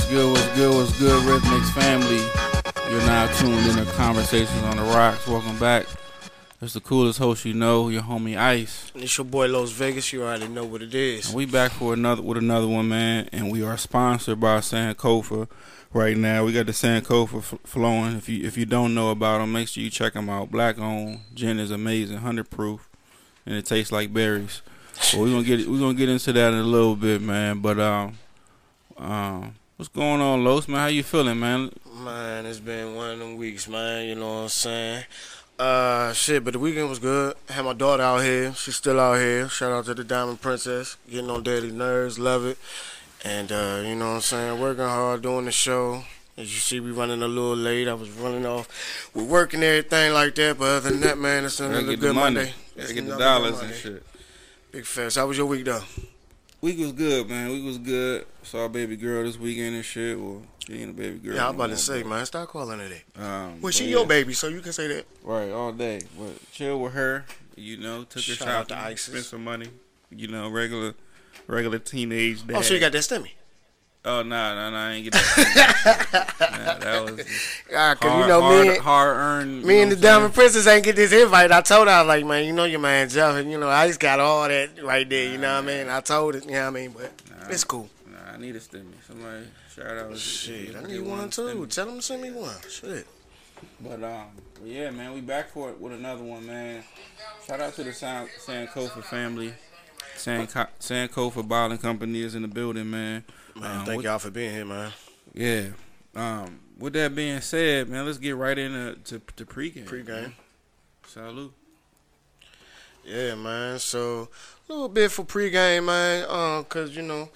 What's good, what's good, what's good, Rhythmics family? You're now tuned in to Conversations on the Rocks. Welcome back. It's the coolest host you know, your homie Ice. And it's your boy Los Vegas. You already know what it is. And we back for another one, man. And we are sponsored by Sankofa right now. We got the Sankofa flowing. If you don't know about them, make sure you check them out. Black owned gin is amazing, 100 proof, and it tastes like berries. Well, we're gonna get into that in a little bit, man. But what's going on, Los, man? How you feeling, man? Man, it's been one of them weeks, man. You know what I'm saying? But the weekend was good. Had my daughter out here. She's still out here. Shout out to the Diamond Princess. Getting on daily nerves. Love it. And, you know what I'm saying? Working hard, doing the show. As you see, we running a little late. I was running off with work and everything like that. But other than that, man, it's another good Monday. Gotta get the dollars and shit. Big fast. How was your week, though? Week was good, man. Week was good. Saw a baby girl this weekend and shit. Well, she ain't a baby girl. Yeah, I'm about to say, man, stop calling her that. Well, she yeah. your baby, so you can say that. Right, all day. But chill with her, you know. Took her Shout out to shopping, Isis. spent some money. You know, regular teenage dad. Oh, so you got that stimmy? Oh, nah, I ain't get that. Nah, that was Cause you know hard earned. Me and the Diamond Princess ain't get this invite. I told her, I was like, man, you know your man Jeff, and you know I just got all that right there. You know what I mean? I told it. You know what I mean? But it's cool. Nah, I need a stimmy. Somebody shout out. Shit, I need one too. Tell them to send me one. Shit. But yeah, man, we back for it with another one, man. Shout out to the Sankofa family. Sankofa Bottling Company is in the building, man. Man, thank y'all for being here, man. Yeah. With that being said, man, let's get right into pregame. Pregame. Salute. Yeah, man. So a little bit for pregame, man. Cause you know,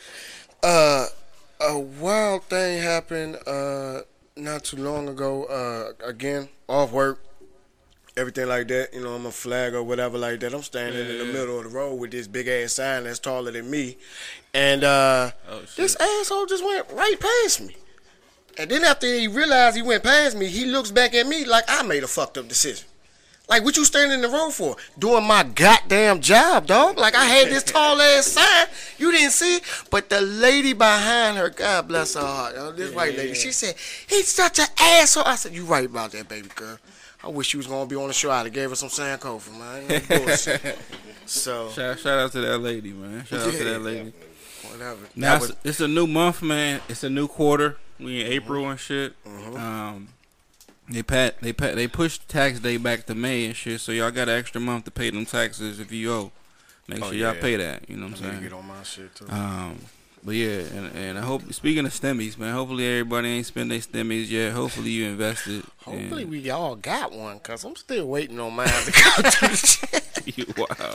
a wild thing happened not too long ago. Again, off work. Everything like that, you know, I'm a flag or whatever like that. I'm standing in the middle of the road with this big ass sign that's taller than me. And this asshole just went right past me. And then after he realized he went past me, he looks back at me like I made a fucked up decision. Like, what you standing in the road for? Doing my goddamn job, dog. Like, I had this tall ass sign. You didn't see it. But the lady behind her, God bless her heart, this white lady, she said, he's such an asshole. I said, you right about that, baby girl. I wish you was gonna be on the show. I'd have gave her some Sankofa, man. No bullshit. So shout out to that lady, man. Shout out to that lady. Whatever. Now it's a new month, man. It's a new quarter. We in April and shit. They pushed tax day back to May and shit. So y'all got an extra month to pay them taxes if you owe. Make sure y'all pay that. You know what I'm saying? Get on my shit too. But yeah, and I hope, speaking of stimmies, man, hopefully everybody ain't spend their stimmies yet. Hopefully you invested. Hopefully we all got one, cause I'm still waiting on mine to come to the shit. You wow.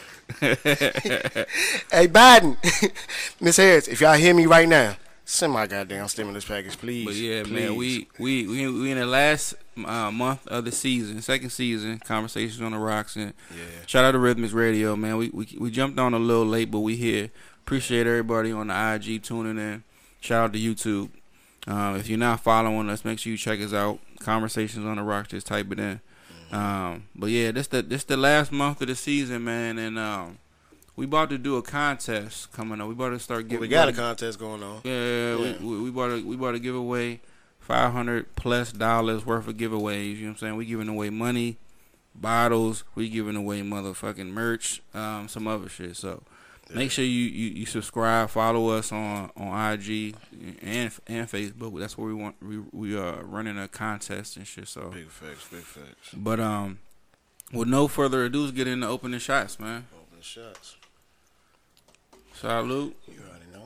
Hey Biden, Miss Harris, if y'all hear me right now, send my goddamn stimulus package, please. But yeah, please. man, we in the last month of the season, second season, Conversations on the Rocks, and shout out to Rhythmics Radio, man. We jumped on a little late, but we here. Appreciate everybody on the IG tuning in. Shout out to YouTube. If you're not following us, make sure you check us out. Conversations on the Rocks, just type it in. But yeah, this the last month of the season, man, and we about to do a contest coming up. We about to start giving. We got a contest going on. Yeah. We about to give away $500+ worth of giveaways. You know what I'm saying? We giving away money, bottles. We giving away motherfucking merch, some other shit. So. Make sure you subscribe, follow us on IG and Facebook. That's where we are running a contest and shit. So big facts. But with no further ado, let's get into opening shots, man. Opening shots. Salute. You already know.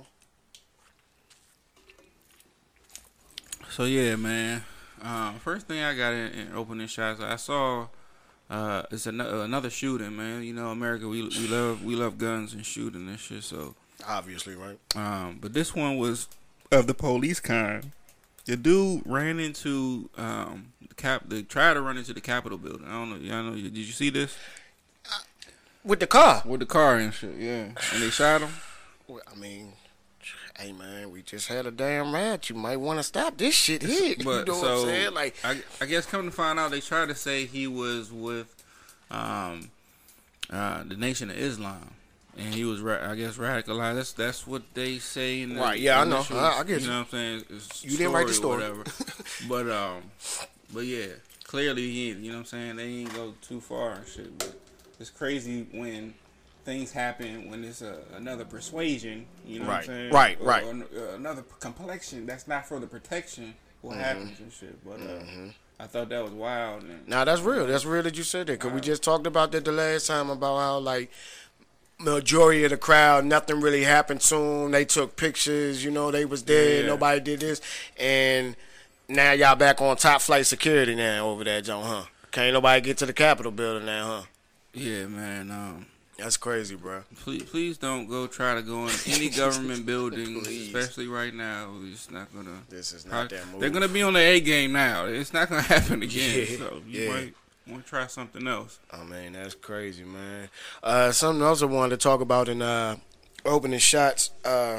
So yeah, man. First thing I got in opening shots, I saw. It's another shooting, man. You know, America, we love guns and shooting and shit. So obviously, right. But this one was of the police kind. The dude ran into tried to run into the Capitol building. I don't know. Y'all know? Did you see this? With the car. With the car and shit. Yeah, and they shot him. Well, I mean, hey man, we just had a damn riot. You might want to stop this shit here. But you know what I'm saying? Like, I guess come to find out, they tried to say he was with the Nation of Islam. And he was, I guess, radicalized. That's what they say. In the right? Yeah, initial, I know. I get you. You know what I'm saying? It's you didn't write the story, or whatever. but yeah, clearly he, you know what I'm saying? They ain't go too far and shit. But it's crazy when things happen when it's another persuasion. You know what I'm saying? Right. Or another complexion that's not for the protection. What happens and shit. But I thought that was wild. Nah, that's real. That's real that you said that. Because we just talked about that the last time about how, like, majority of the crowd, nothing really happened soon. They took pictures, you know, they was there, nobody did this. And now y'all back on top flight security now over there, John, huh? Can't nobody get to the Capitol building now, huh? Yeah, man. That's crazy, bro. Please don't go try to go in any government building, especially right now. It's not gonna. This is not that move. They're gonna be on the A game now. It's not gonna happen again. So you might want to try something else. I mean, that's crazy, man. Something else I wanted to talk about in opening shots.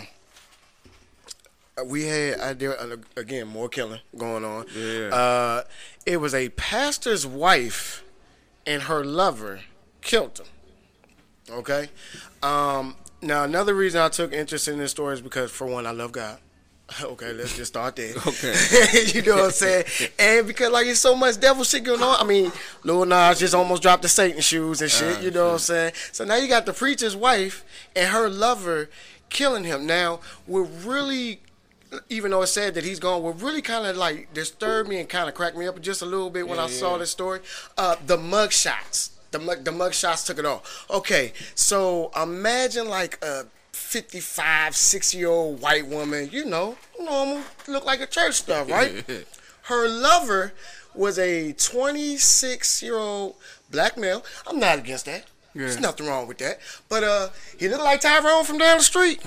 We had again more killing going on. Yeah. It was a pastor's wife and her lover killed him. Okay. Now another reason I took interest in this story is because, for one, I love God. Okay, let's just start there. Okay. You know what I'm saying? And because, like, there's so much devil shit going on. I mean, Lil Nas just almost dropped the Satan shoes and shit. You know what I'm saying? So now you got the preacher's wife and her lover killing him. Now, we're really, even though it said that he's gone, what really kind of, like, disturbed me and kind of cracked me up just a little bit when I saw this story. The mug shots. The mug shots took it off. Okay, so imagine, like, a 55, 60-year-old white woman, you know, normal, look like a church stuff, right? Her lover was a 26-year-old black male. I'm not against that. Yeah. There's nothing wrong with that. But he looked like Tyrone from down the street.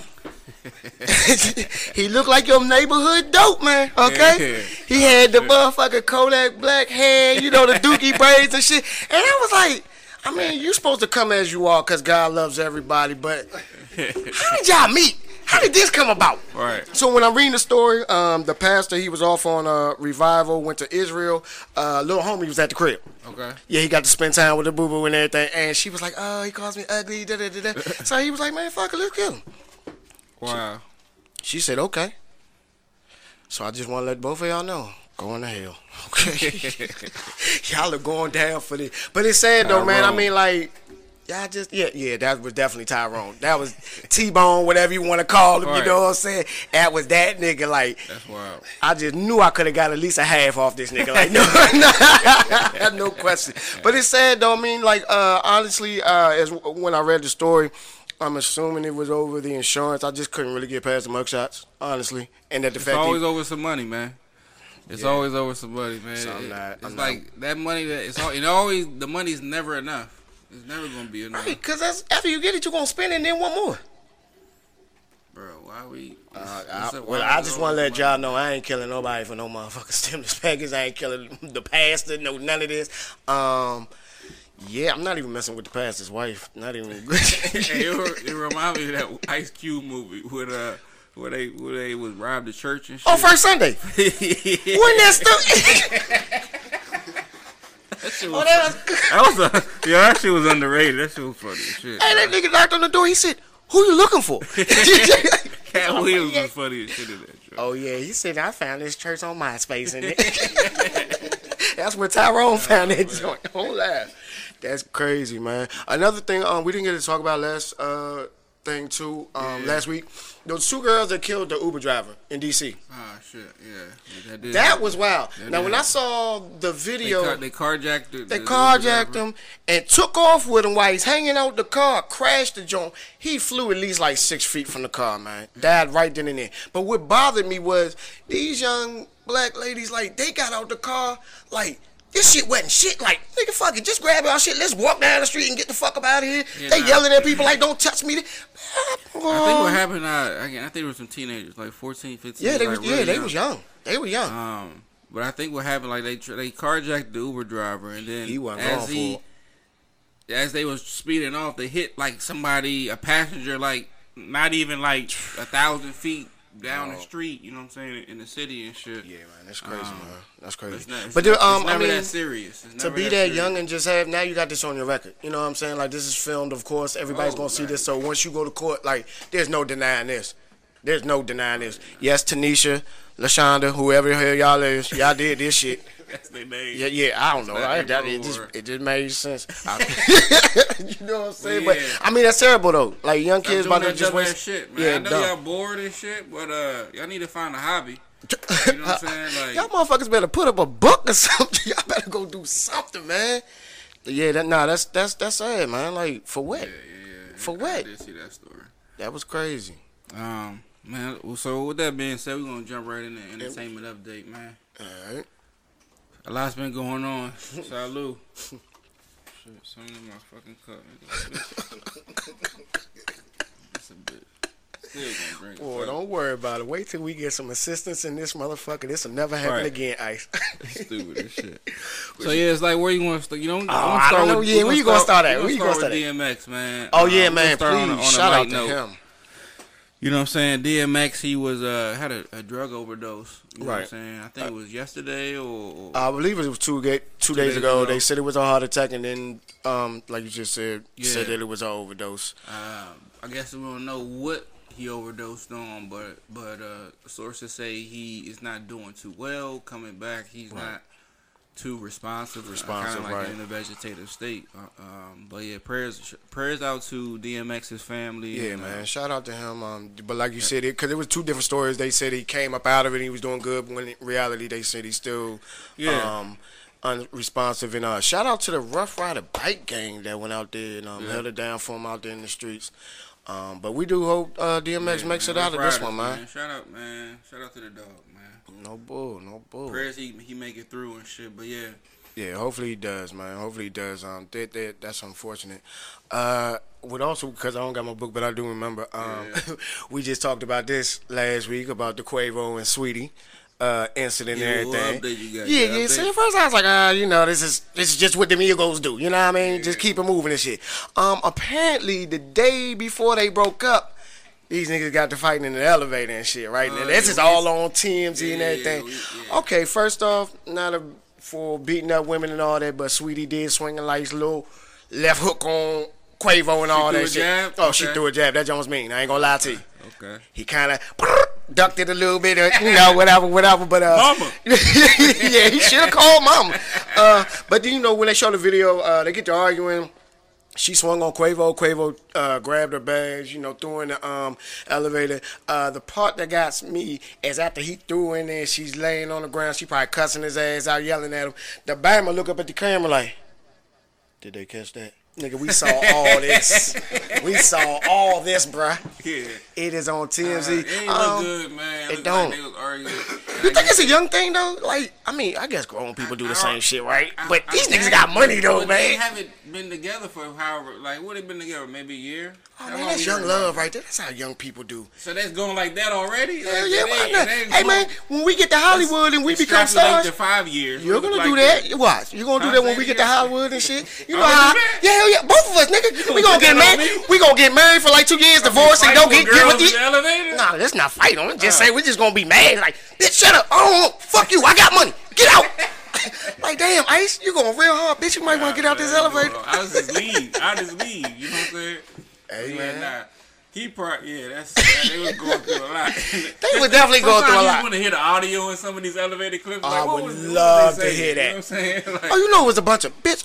He looked like your neighborhood dope, man, okay? Yeah. He had the motherfucking Kodak black hair, you know, the dookie braids and shit. And I was like, I mean, you supposed to come as you are because God loves everybody, but how did y'all meet? How did this come about? Right. So when I'm reading the story, the pastor, he was off on a revival, went to Israel. Little homie was at the crib. Okay. Yeah, he got to spend time with the boo-boo and everything. And she was like, oh, he calls me ugly, da-da-da-da. So he was like, man, fuck it, let's kill him. Wow. She said, okay. So I just want to let both of y'all know. Going to hell. Okay. Y'all are going down for this. But it's sad, though, man. I mean, like, y'all just, yeah, that was definitely Tyrone. That was T-Bone, whatever you want to call him, you know what I'm saying? That was that nigga, like. That's wild. I just knew I could have got at least a half off this nigga. Like, no question. But it's sad, though. I mean, like, honestly, as when I read the story, I'm assuming it was over the insurance. I just couldn't really get past the mugshots, honestly. And that the fact it's always over some money, man. It's always over some money, man. So it's like that money that it's all. It always the money's never enough. It's never gonna be enough. Right, because after you get it, you're gonna spend it and then want more. Bro, why we? I just want to let y'all know I ain't killing nobody for no motherfucking stimulus package. I ain't killing the pastor, no none of this. Yeah, I'm not even messing with the pastor's wife. Not even. It reminds me of that Ice Cube movie with where they would rob the church and shit. Oh, First Sunday. When that stuff. That shit was underrated. That shit was funny as shit. Hey, that nigga knocked on the door. He said, "Who you looking for?" Cat Williams was funny as shit in that show. Oh yeah, he said, "I found this church on MySpace." In it. That's where Tyrone found that joint. Don't laugh. That's crazy, man. Another thing, we didn't get to talk about last week. Those two girls that killed the Uber driver in D.C. Ah, shit, yeah. That was wild. Now, when I saw the video... They carjacked They carjacked him and took off with him while he's hanging out the car, crashed the joint. He flew at least like 6 feet from the car, man. Died right then and there. But what bothered me was these young black ladies, like, they got out the car, like... This shit wasn't shit. Like, nigga, fuck it. Just grab our shit. Let's walk down the street and get the fuck up out of here. Yeah, they yelling at people like, don't touch me. I think what happened, I think there were some teenagers, like 14, 15. Yeah, they was young. They were young. But I think what happened, like, they carjacked the Uber driver, and then he wasn't as they was speeding off, they hit, like, somebody, a passenger, like, not even, like, 1,000 feet down the street. You know what I'm saying, in the city and shit. Yeah, man, that's crazy, man. That's crazy. It's never I mean, that serious. To be that young and just have now you got this on your record. You know what I'm saying? Like this is filmed, of course. Everybody's gonna see this. So once you go to court, like there's no denying this. There's no denying this. Yes, Tanisha, LaShonda, whoever the hell y'all is, y'all did this shit. That's their name. Yeah, I don't know. It just made sense. You know what I'm saying? But I mean, that's terrible though. Like young kids about to just waste shit, man. I know y'all bored and shit, but y'all need to find a hobby. You know what I'm saying? Like y'all motherfuckers better put up a book or something. Y'all better go do something, man. Yeah, that's sad, man. Like for what? Yeah. For what? I did see that story. That was crazy. Man. So with that being said, we're gonna jump right in the entertainment update, man. All right. A lot's been going on. Salud. Shit, something in my fucking cup. That's a bit. Still gonna drink. Boy, don't worry about it. Wait till we get some assistance in this motherfucker. This will never happen again, Ice. Stupid as shit. So yeah, it's like where you want to start. You know, I don't know. Yeah, where you gonna start at? Where you gonna start at? DMX, man. Oh yeah, man. Please shout out to him. You know what I'm saying? DMX, he was had a drug overdose. You know what I'm saying? I think it was yesterday or I believe it was two days ago. They said it was a heart attack, and then, like you just said, said that it was an overdose. I guess we don't know what he overdosed on, but sources say he is not doing too well. Coming back, he's not too responsive, kind of like in a vegetative state. But yeah, prayers out to DMX's family. Yeah, man, shout out to him. But like you said, because it was two different stories. They said he came up out of it and he was doing good, but when in reality they said he's still unresponsive. And shout out to the Rough Rider bike gang that went out there and held it down for him out there in the streets. But we do hope DMX makes it out of this one, man. Shout out to the dog, man. No bull. Prayers he make it through and shit, but yeah. Yeah, hopefully he does, man. Hopefully he does. That's unfortunate. With also, because I don't got my book, but I do remember, we just talked about this last week about the Quavo and Sweetie incident and everything. Yeah. So at first I was like, this is just what the Migos do. You know what I mean? Just keep it moving and shit. Apparently the day before they broke up, these niggas got to fighting in the elevator and shit, right? And this is all on TMZ and everything. Okay, first off, not for beating up women and all that, but Sweetie did swing a nice little left hook on Quavo and all that shit. Jab? Oh, she threw a jab. That Jones mean. I ain't gonna lie to you. Okay. He kind of ducked it a little bit, whatever. But mama. Yeah, he should have called mama. But then, when they show the video, they get to arguing. She swung on Quavo. Quavo grabbed her bags, threw her in the elevator. The part that got me is after he threw her in there, she's laying on the ground. She probably cussing his ass out, yelling at him. The Bama look up at the camera like, did they catch that? Nigga, we saw all this. We saw all this, bruh. Yeah. It is on TMZ. It ain't look good, man. It don't. Like they was arguing. You think it's a young thing, though? Like, I guess grown people do the same shit, right? But these niggas got money, though, man. They haven't been together for however, what they been together? Maybe a year? Oh, man, that's young love right there. That's how young people do. So that's going like that already? Hell yeah, why not? Hey, man, when we get to Hollywood and we become stars. To 5 years. You're going to do that. Watch. You're going to do that when we get to Hollywood and shit. You know how? Yeah, hell yeah. Both of us, nigga. We going to get married. We going to get married for like 2 years, divorce, and go get with you. Nah, let's not fight on it. Just say we're just going to be mad. Like, bitch, shut up. Oh, fuck you. I got money. Get out. Like, damn, Ice, you going real hard, bitch. You might want to get out this elevator. I just leave. You know what I'm saying? Hey, man. Nah. They was going through a lot. They would definitely go through a lot. You want to hear the audio in some of these elevator clips? I would love to hear that. You know what I'm saying? It was a bunch of bitch.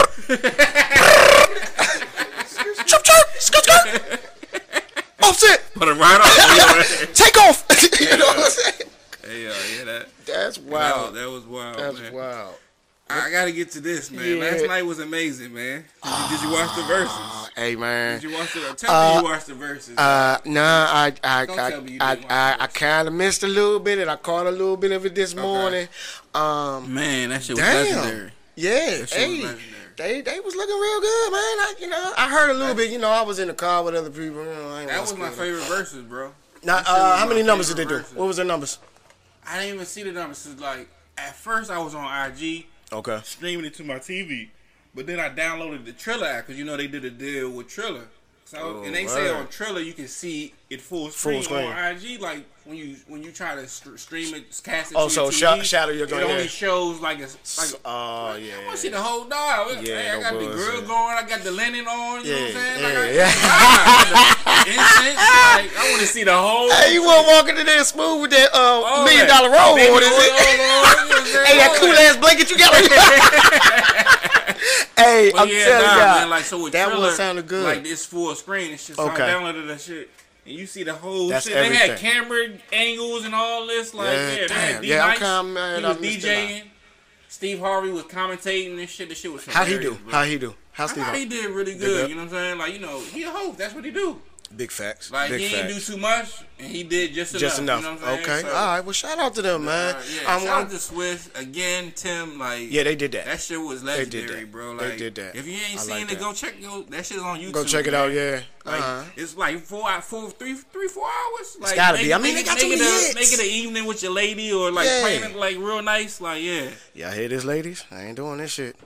Chirp, skirt. Offset. Put it right off. Take off. You know what I'm saying? Hey, That's wild. That was wild. That's man. wild. I gotta get to this, man. Yeah. Last night was amazing, man. Did you watch the verses? Hey, man. Did you watch the? Tell me you watched the verses. Nah, I kind of missed a little bit, and I caught a little bit of it this morning. Man, that shit was legendary. Yeah, they was looking real good, man. I heard a little bit. I was in the car with other people. That was my favorite verses, bro. Now, how many numbers did they do? What was the numbers? I didn't even see the numbers. It's like at first I was on IG. Okay. Streaming it to my TV. But then I downloaded the Triller app because they did a deal with Triller. So and they say on Triller you can see it full screen on IG. Like when you try to stream it, cast it. So TV, shadow your joint. It only shows like a I want to see the whole dog. I got the grill going. I got the linen on. You know what I'm saying? I got incense. I want to see the whole. Hey, you want to walk into there smooth with that $1 million roll? What is it? Hey, that cool ass blanket you got. Hey, I'm telling you, like so with that Triller, one sounded good. Like this full screen, it's just all downloaded that shit, and you see the whole That's shit. Everything. They had camera angles and all this. Like I'm mad. He was DJing. Steve Harvey was commentating and shit. The shit was How he do? Bro. How he do? I thought he did really good. You know what I'm saying? Like he a host. That's what he do. Big facts. Like Big he didn't do too much, and he did just enough. You know what I'm saying? Okay. So, all right. Well, shout out to them, man. Shout out to Swiss again, Tim. Like they did that. That shit was legendary, bro. Like they did that. If you ain't seen it, go check that shit's on YouTube. Go check it out. Yeah. Like it's like 4 hours. Like, it's gotta be. I mean, they got too many hits. Make it an evening with your lady, or like playing it like real nice. Like Y'all hear this, ladies? I ain't doing this shit.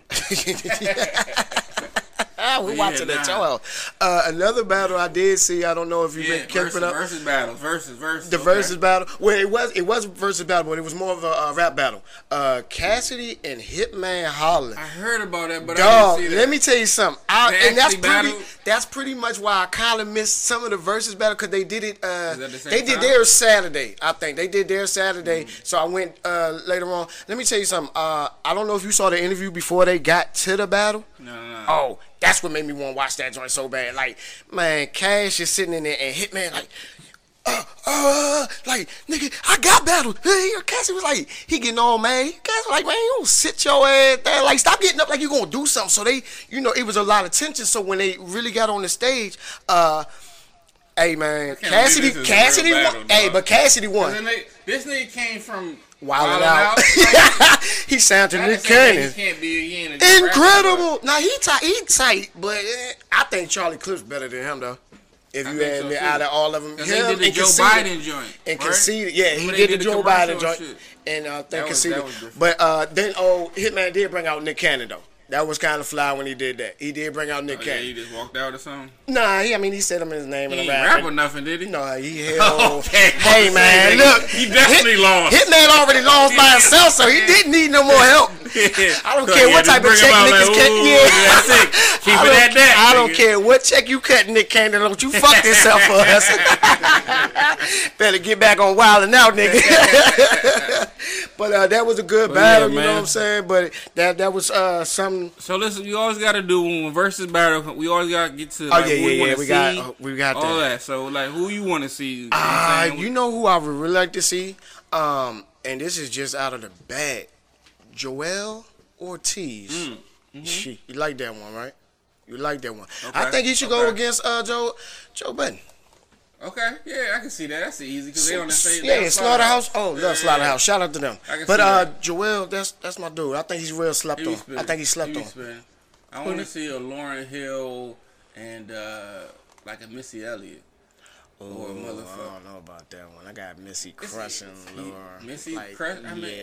We're watching that show. Another battle I did see. I don't know if you've been keeping up. Versus battle. The versus battle. Well, it was a versus battle, but it was more of a rap battle. Cassidy and Hitman Holla. I heard about that, but I didn't see that. Let me tell you something. That's pretty much why I kind of missed some of the versus battle because they did it. They did theirs Saturday. I think they did theirs Saturday. So I went later on. Let me tell you something. I don't know if you saw the interview before they got to the battle. No. Oh, that's what made me want to watch that joint so bad. Like, man, Cash is sitting in there and Hitman like, like, nigga, I got battled. Cassidy was like, he getting all mad. Cassidy was like, man, you don't sit your ass there. Like, stop getting up like you gonna do something. So they, it was a lot of tension. So when they really got on the stage, hey man, Cassidy won. Hey, but Cassidy won. This nigga came from Wildin' Out. He sounded to Nick Cannon. Incredible. Now he tight, but I think Charlie Clips better than him though. If you add me out of all of them, he did the Joe Biden joint. And Conceded, he did the Joe Biden joint. And I think Conceded. But then Hitman did bring out Nick Cannon though. That was kind of fly when he did that. He did bring out Nick Cannon. He just walked out or something? Nah, he said him his name in the rap. He ain't rap or nothing, did he? No, he held. Hey, man, look. He definitely lost. Hitman already lost by himself, so he didn't need no more help. I don't care what type of check niggas cut. That's it. Keep it at that. I don't care what check you cut, Nick Cannon. Don't you fuck yourself for us. Better get back on Wildin' Out, nigga. But that was a good battle, you know what I'm saying? But that was something. So listen, you always got to do when versus battle. We always got to get to we got all that. So like, who you want to see? You know who I would really like to see? And this is just out of the bag. Joel Ortiz. You like that one, right? You like that one. Okay. I think he should go against Joe Budden. Okay, yeah, I can see that. That's easy because they on the same. Yeah, Slaughterhouse. Oh, love Slaughterhouse. Shout out to them. But Joel, that's my dude. I think he's real slept on. I think he slept on. I want to see a Lauryn Hill and like a Missy Elliott. Oh, I don't know about that one. I got Missy crushing Lauryn. Missy crushing. I mean,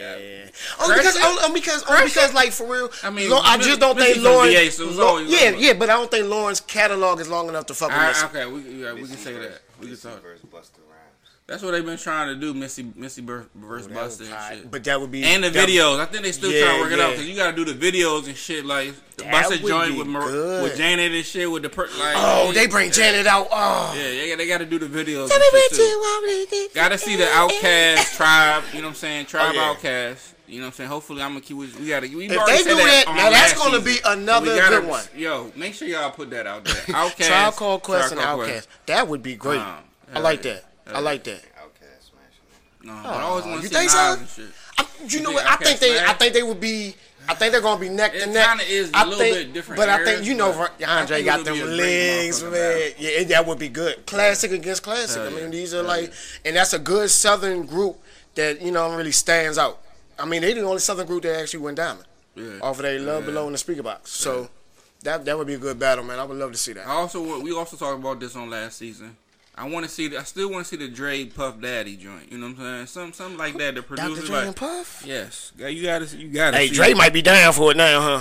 only because, like, for real. I mean, I just don't think Lauryn. Yeah, but I don't think Lauryn's catalog is long enough to fuck with Missy. Okay, we can say that. We can talk. That's what they've been trying to do, Missy versus Busta and shit. But that would be and the videos. I think they still trying to work it out because you got to do the videos and shit like the Busta joint with Janet and shit with the they bring Janet out. Oh yeah, they got to do the videos. Gotta see the Outkast Tribe. You know what I'm saying? Tribe Outkast. You know what I'm saying? Hopefully, I'm gonna keep. If they do that, now that's gonna be another good one. Yo, make sure y'all put that out there. Outkast, Tribe Called Quest and Outkast. That would be great. I like that. I like that. Outkast smashing. No, but I always want to see Nas and shit. You know what? I think they would be. I think they're gonna be neck to neck. It kind of is a little bit different. But I think Andre got them legs, man. Yeah, that would be good. Classic against classic. I mean, these are like, and that's a good Southern group that really stands out. I mean, they the only Southern group that actually went diamond off of their Love Below in the Speaker Box. So that would be a good battle, man. I would love to see that. We also talked about this on last season. I still want to see the Dre Puff Daddy joint. You know what I'm saying? Something like that. The producers Dr. Dre and Puff. Yes, you got to. Hey, Dre might be down for it now, huh?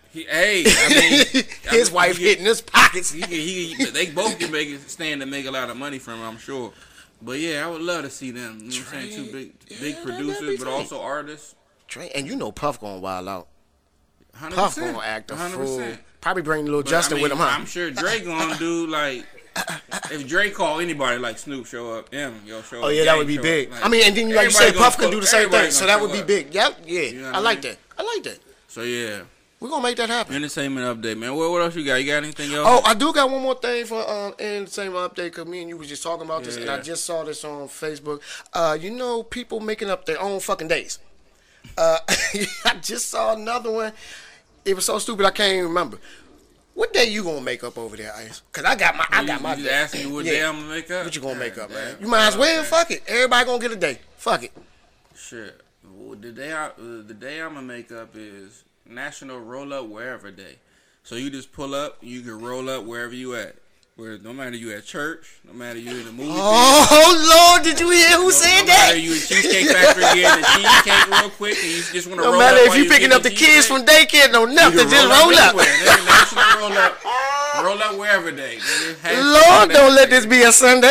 His wife hitting his pockets. They both can stand to make a lot of money from it, I'm sure. But yeah, I would love to see them. You know what I'm saying? Two big producers, but also artists. And you know Puff gonna wild out. 100%. Puff gonna act a fool. Probably bring Lil Justin with him, huh? I'm sure Drake gonna do like. If Drake call anybody like Snoop show up, show up. Oh yeah, that would be big. Like, and then like you said, Puff can do the same thing, so that would be big. Yep, yeah. You know I like that. So yeah, we're gonna make that happen. Entertainment update, man. What else you got? You got anything else? Oh, I do got one more thing for entertainment update, because me and you was just talking about this, and I just saw this on Facebook. You know, people making up their own fucking days. I just saw another one. It was so stupid I can't even remember. What day you gonna make up over there, Ice? Cause I got my You day. asking me what day I'm gonna make up? What you gonna make up, man? You might as well. Fuck it. Everybody gonna get a day. Fuck it. Shit. Well, the day I'm gonna make up is National Roll Up Wherever Day. So you just pull up, you can roll up wherever you at. Where no matter you at church, no matter you in the movie. Oh Lord, did you hear who said that? No matter you in Cheesecake Factory getting the cheesecake real quick, and you just want to roll up. No matter if you picking up the kids from daycare, no nothing, just roll up. National roll up wherever day. Lord, don't let this be a Sunday.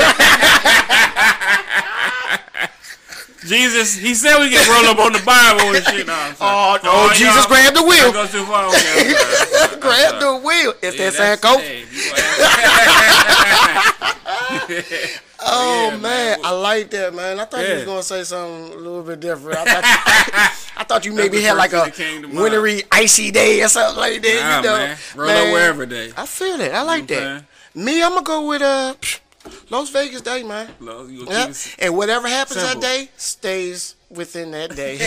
Jesus, he said we can roll up on the Bible and shit. No, Jesus grabbed the wheel. Go too far. Okay, grab the wheel. It's that Sankofa. Oh man, I like that, man. I thought you was gonna say something a little bit different. I thought you maybe had like a wintry, icy day or something like that. Nah, man. Roll up wherever day. I feel it. I like that. Me, I'm gonna go with Las Vegas Day, man. And whatever happens that day stays within that day.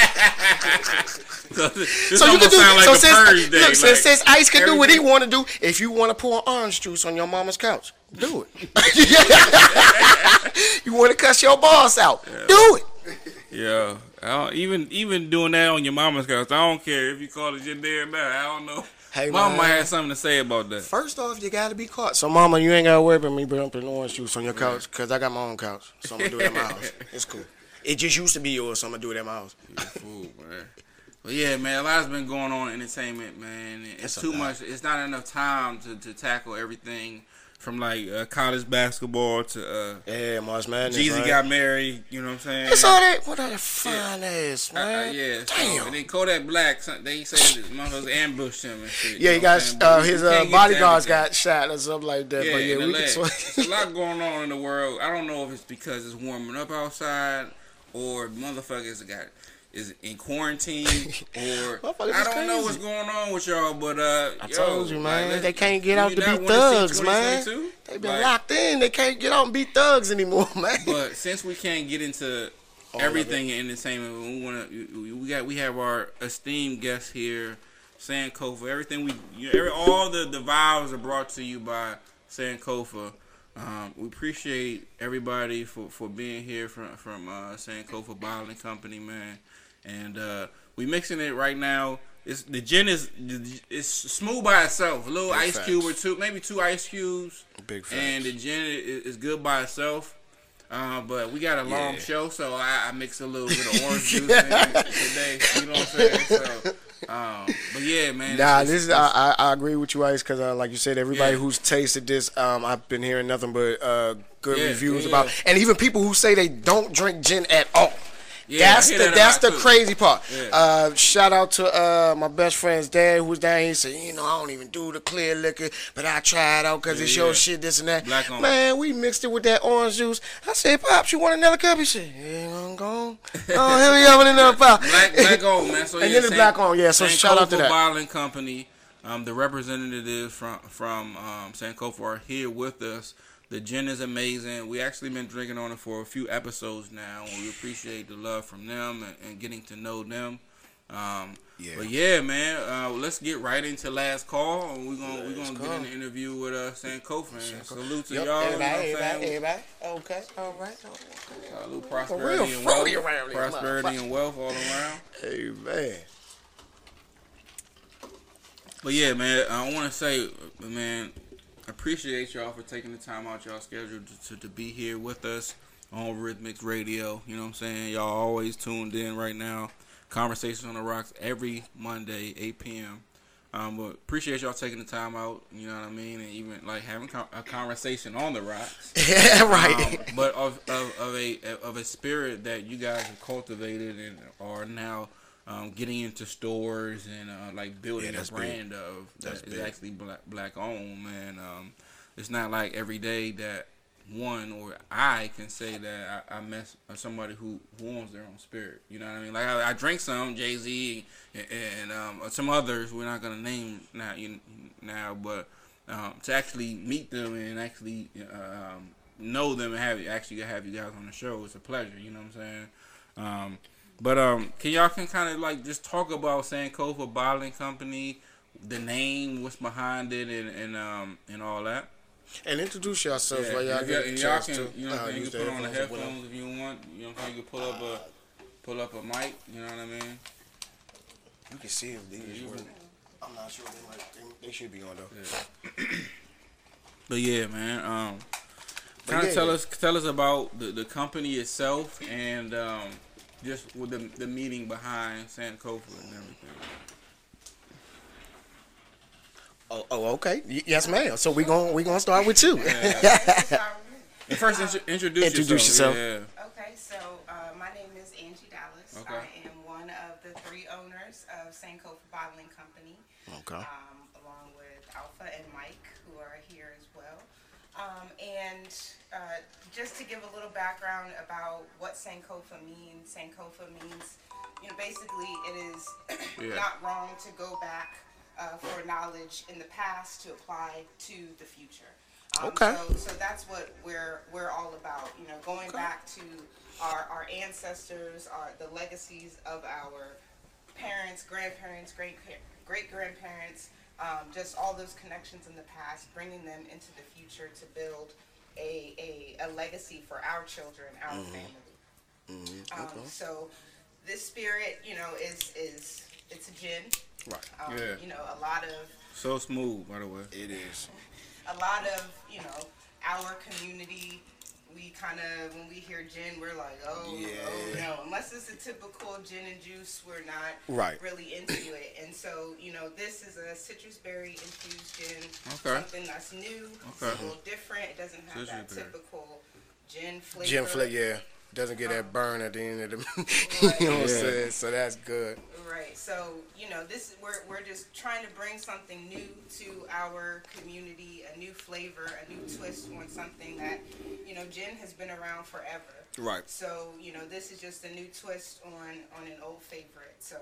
So you can do like since Ice can do what he want to do, if you want to pour orange juice on your mama's couch, do it. You want to cuss your boss out, do it. Yeah, even doing that on your mama's couch, I don't care if you call it your day or not. I don't know. Hey, Mama might have something to say about that. First off, you gotta be caught. So, Mama, you ain't gotta worry about me dumping orange juice on your couch, because I got my own couch. So I'm gonna do it at my house. It's cool. It just used to be yours, so I'm gonna do it at my house. You're a fool, man. But yeah, man, a lot's been going on in entertainment, man. It's too much. It's not enough time to tackle everything. From like college basketball to March Madness. Jeezy got married, you know what I'm saying? I saw that. What a fine ass, man. Damn. So, and then Kodak Black, they said his motherfuckers ambushed him and shit. Yeah, he got his bodyguards got shot or something like that. Yeah, but there's a lot going on in the world. I don't know if it's because it's warming up outside or motherfuckers is in quarantine or I don't know what's going on with y'all, but I told you, man, they can't get out to be thugs, man. They been locked in. They can't get out and be thugs anymore, man. But since we can't get into everything in entertainment, we have our esteemed guest here, Sankofa. All the vibes are brought to you by Sankofa. We appreciate everybody for being here from Sankofa Bottling Company, man. And we mixing it right now. The gin is smooth by itself. A little big ice cube or two, maybe 2 ice cubes. Big facts. And the gin is good by itself. But we got a long show, so I mix a little bit of orange juice in today. You know what I'm saying? So, but yeah, man. I agree with you, Ice, because like you said, everybody who's tasted this, I've been hearing nothing but good reviews about, and even people who say they don't drink gin at all. Yeah, that's the crazy part. Yeah. Shout out to my best friend's dad who was down here. He said, I don't even do the clear liquor, but I try it out because it's your shit, this and that. Man, we mixed it with that orange juice. I said, Pops, you want another cup? He said, I'm gone. Oh, here we have another pop. Black on, man. So, and then it's black on, so shout out to that. Bottling Company, the representatives from Sankofa are here with us. The gin is amazing. We actually been drinking on it for a few episodes now. We appreciate the love from them and getting to know them. But yeah, man, let's get right into last call. We're gonna get in the interview with Sankofa. Salute to y'all. Everybody. Okay. All right. Salute prosperity and wealth all around. Hey man. But yeah, man, I want to say, man, appreciate y'all for taking the time out y'all schedule to be here with us on Rhythmics Radio. You know what I'm saying? Y'all always tuned in right now. Conversations on the Rocks every Monday, 8 p.m. But appreciate y'all taking the time out. You know what I mean, and even like having a conversation on the rocks. Yeah, right. But of a spirit that you guys have cultivated and are now getting into stores and like building a brand of that is actually black owned, man. It's not like every day that one or I can say that I met somebody who owns their own spirit. You know what I mean? Like I drink some Jay-Z and some others we're not gonna name now, but to actually meet them and actually know them and have you guys on the show, it's a pleasure. You know what I'm saying? But can y'all kind of like just talk about Sankofa Bottling Company, the name, what's behind it, and all that. And introduce yourselves while y'all get a chance to. You know what I'm saying? You can put on the headphones if you want. You know what I'm saying? You can pull up a mic. You know what I mean? You can see if these work. I'm not sure they should be on though. Yeah. But yeah, man. Kind of tell us about the company itself and just with the meaning behind Sankofa and everything. Oh, okay. Yes, ma'am. So we gonna start with you. First, introduce yourself. Yeah. Okay, so my name is Angie Dallas. Okay. I am one of the 3 owners of Sankofa Bottling Company. Okay. Along with Alpha and Mike, who are here as well. And just to give a little background about what Sankofa means. Sankofa means, basically it is not wrong to go back for knowledge in the past to apply to the future. Okay. So that's what we're all about. Going back to our ancestors, the legacies of our parents, grandparents, great grandparents, just all those connections in the past, bringing them into the future to build a legacy for our children, our family. Mm-hmm. Okay. So this spirit, is it's a gin. Right. A lot of... So smooth, by the way. It is. A lot of, our community, we kind of, when we hear gin, we're like, oh no. Unless it's a typical gin and juice, we're not really into it. And so, this is a citrus berry infused gin. Okay. Something that's new. Okay. It's a little different. It doesn't have that typical gin flavor. Gin flavor, yeah. Doesn't get that burn at the end of the you know what I'm saying? So that's good. Right. So, this we're just trying to bring something new to our community, a new flavor, a new twist on something that, gin has been around forever. Right. So, this is just a new twist on an old favorite. So,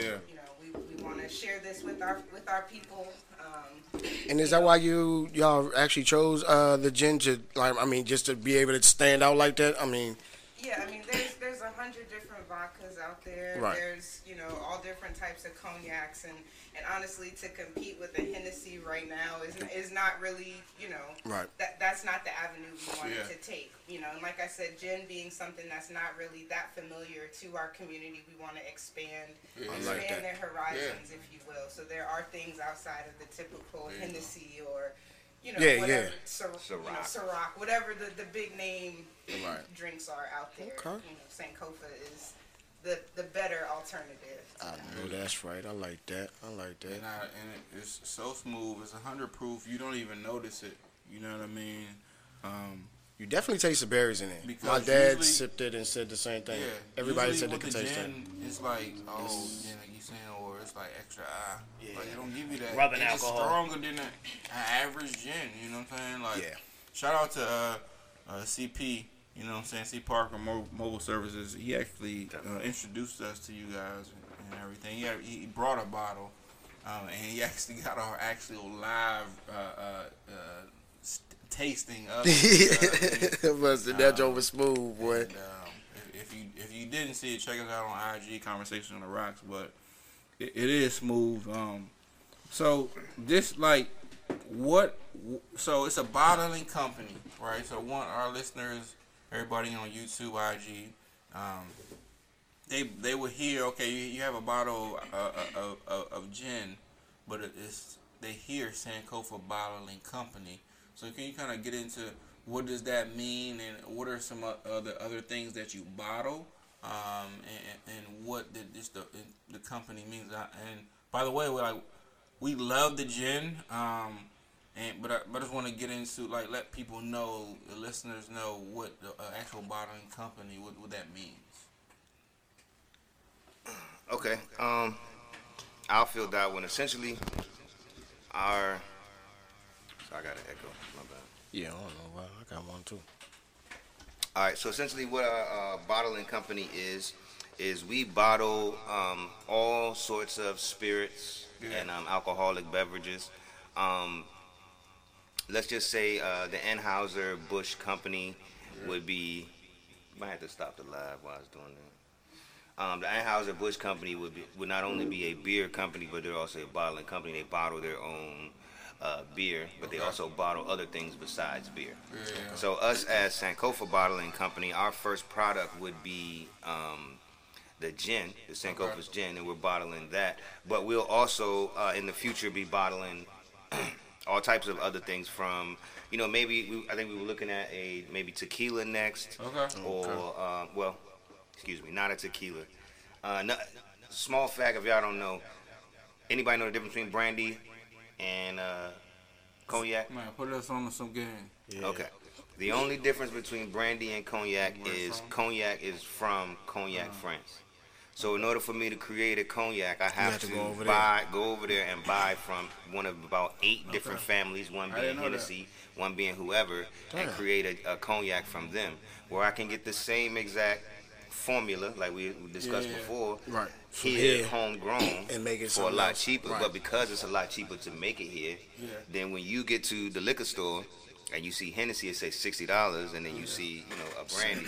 we want to share this with our people. And is that why y'all actually chose the gin to just to be able to stand out like that? Yeah, there's 100 different vodkas out there. Right. There's, all different types of cognacs, and honestly, to compete with the Hennessy right now is not really, right. That's not the avenue we wanted to take. And like I said, gin being something that's not really that familiar to our community, we want to expand their horizons, if you will. So there are things outside of the typical Hennessy or whatever, Ciroc, whatever the big name drinks are out there. Okay. Sankofa is the better alternative. I know that's right. I like that. And it's so smooth. It's 100 proof. You don't even notice it. You know what I mean? You definitely taste the berries in it. Because my dad sipped it and said the same thing. Yeah, everybody said they could taste it. It's like, like you saying, or it's like extra Yeah. Like, it don't give you that. Rubbing alcohol. It's stronger than an average gin. You know what I'm saying? Like, shout out to CP. You know what I'm saying? C Parker Mobile Services. He actually introduced us to you guys and everything. He brought a bottle, and he actually got our actual live tasting of it. That joke was smooth, boy. And, if you didn't see it, check us out on IG, Conversation on the Rocks. But it is smooth. So this so it's a bottling company, right? So our listeners, everybody on YouTube, IG, they will hear, okay, you have a bottle of gin, but they hear Sankofa Bottling Company. So can you kind of get into what does that mean, and what are some other things that you bottle, and what the company means? And by the way, we love the gin. But I just want to get into let people know, the listeners know what the actual bottling company, what that means. Okay. I'll fill that one. Essentially, our. So I got an echo. My bad. Yeah, I don't know why. I got one too. All right. So essentially, what our bottling company is we bottle all sorts of spirits and alcoholic beverages. Let's just say the Anheuser-Busch Company would be. Might have to stop the live while I was doing that. The Anheuser-Busch Company would not only be a beer company, but they're also a bottling company. They bottle their own beer, but they also bottle other things besides beer. Yeah. So us as Sankofa Bottling Company, our first product would be the gin, the Sankofa's gin, and we're bottling that. But we'll also in the future be bottling all types of other things from, maybe I think we were looking at maybe tequila next. Okay. Or excuse me, not a tequila. Small fact, if y'all don't know, anybody know the difference between brandy and cognac? Man, put us on some game. Yeah. Okay. The only difference between brandy and cognac is cognac is from Cognac, France. So in order for me to create a cognac, I have to go over there and buy from one of about 8 different families, one being Hennessy, one being whoever, and create a cognac from them, where I can get the same exact formula like we discussed before, here homegrown, and make it for a lot cheaper. But because it's a lot cheaper to make it here, then when you get to the liquor store and you see Hennessy, it says $60, and then you see a brandy.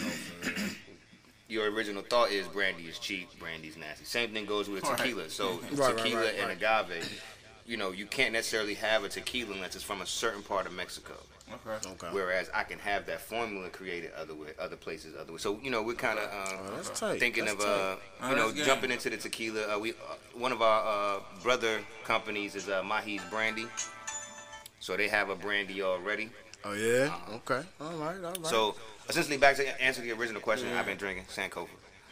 Your original thought is brandy is cheap, brandy's nasty. Same thing goes with tequila. So tequila and agave, you can't necessarily have a tequila unless it's from a certain part of Mexico. Okay. Whereas I can have that formula created other places, other ways. So we're kind of thinking of jumping into the tequila. One of our brother companies is Mahi's Brandy. So they have a brandy already. Oh yeah. Okay. All right. So essentially, back to answer the original question, I've been drinking Sankofa.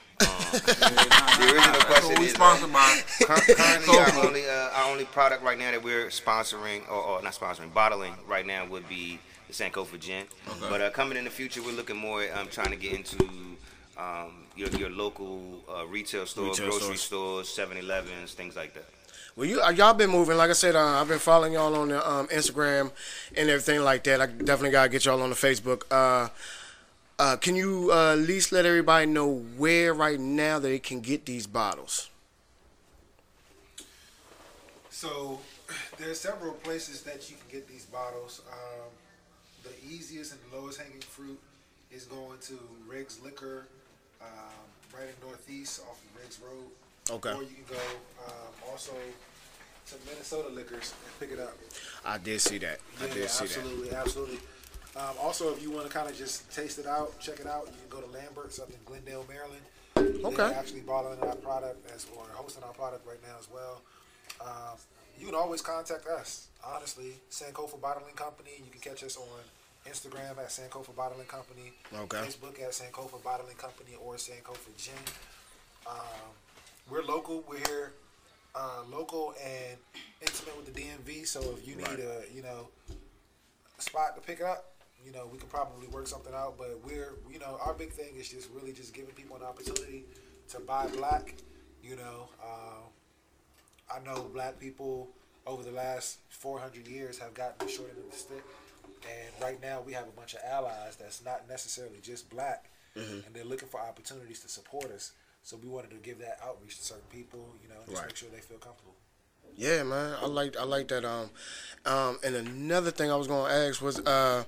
The original question is currently our only product right now that we're sponsoring or not sponsoring, bottling right now would be the Sankofa gin. Okay. But coming in the future, we're looking more at trying to get into your local retail stores, grocery stores, 7-Elevens, things like that. Well, y'all been moving. Like I said, I've been following y'all on the Instagram and everything like that. I definitely gotta get y'all on the Facebook. Can you at least let everybody know where right now they can get these bottles? So there's several places that you can get these bottles. The easiest and lowest hanging fruit is going to Riggs Liquor, right in Northeast off of Riggs Road. Okay. Or you can go also to Minnesota Liquors and pick it up. I did see that. Absolutely. Also, if you want to kind of just taste it out, check it out, you can go to Lambert's up in Glendale, Maryland. Okay. They're actually bottling our product or hosting our product right now as well. You can always contact us, honestly. Sankofa Bottling Company. You can catch us on Instagram at Sankofa Bottling Company. Okay. Facebook at Sankofa Bottling Company or Sankofa Gin. We're local. We're here, local and intimate with the DMV. So if you need a spot to pick it up, we could probably work something out. But we're, our big thing is just really just giving people an opportunity to buy black. I know black people over the last 400 years have gotten the short end of the stick. And right now we have a bunch of allies that's not necessarily just black, and they're looking for opportunities to support us. So we wanted to give that outreach to certain people, just make sure they feel comfortable. Yeah, man, I like that. And another thing I was gonna ask was,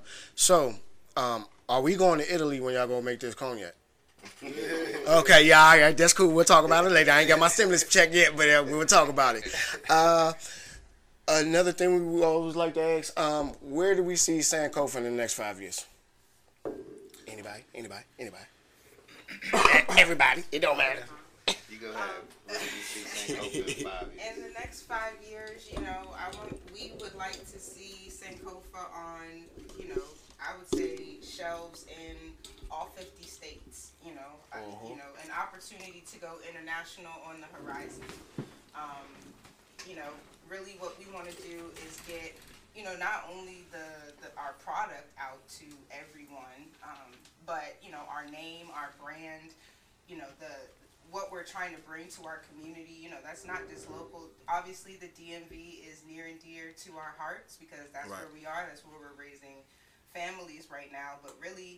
are we going to Italy when y'all gonna make this cognac? Okay, yeah, all right, that's cool. We'll talk about it later. I ain't got my stimulus check yet, but we'll talk about it. Another thing we always like to ask, where do we see Sankofa in the next 5 years? Anybody? Everybody. It don't matter. You go ahead. Where do you see Sankofa in 5 years? In the next 5 years, we would like to see Sankofa on, I would say shelves in all 50 states. An opportunity to go international on the horizon. really what we want to do is get, not only our product out to everyone, but, our name, our brand, what we're trying to bring to our community, that's not just local. Obviously, the DMV is near and dear to our hearts because that's where we are. That's where we're raising families right now. But really,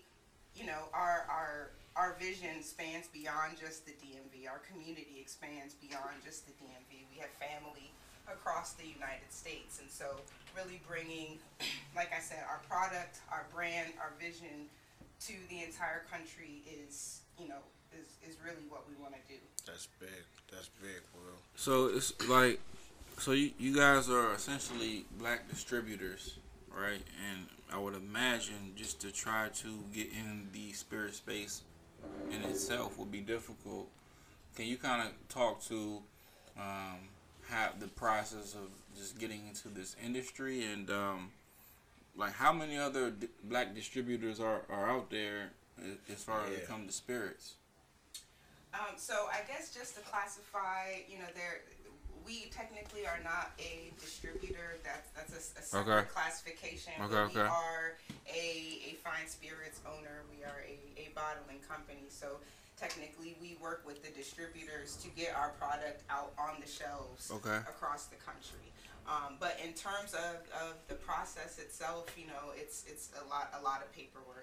our vision spans beyond just the DMV. Our community expands beyond just the DMV. We have family across the United States. And so really bringing, like I said, our product, our brand, our vision to the entire country is really what we want to do. That's big. That's big, Will. So it's like, so you guys are essentially black distributors, right? And I would imagine just to try to get in the spirit space in itself would be difficult. Can you kind of talk to how the process of just getting into this industry and like how many other black distributors are out there as far as it comes to spirits? So I guess just to classify, we technically are not a distributor. That's a separate classification. We are a fine spirits owner. We are a bottling company. So technically, we work with the distributors to get our product out on the shelves across the country. But in terms of the process itself, it's a lot of paperwork.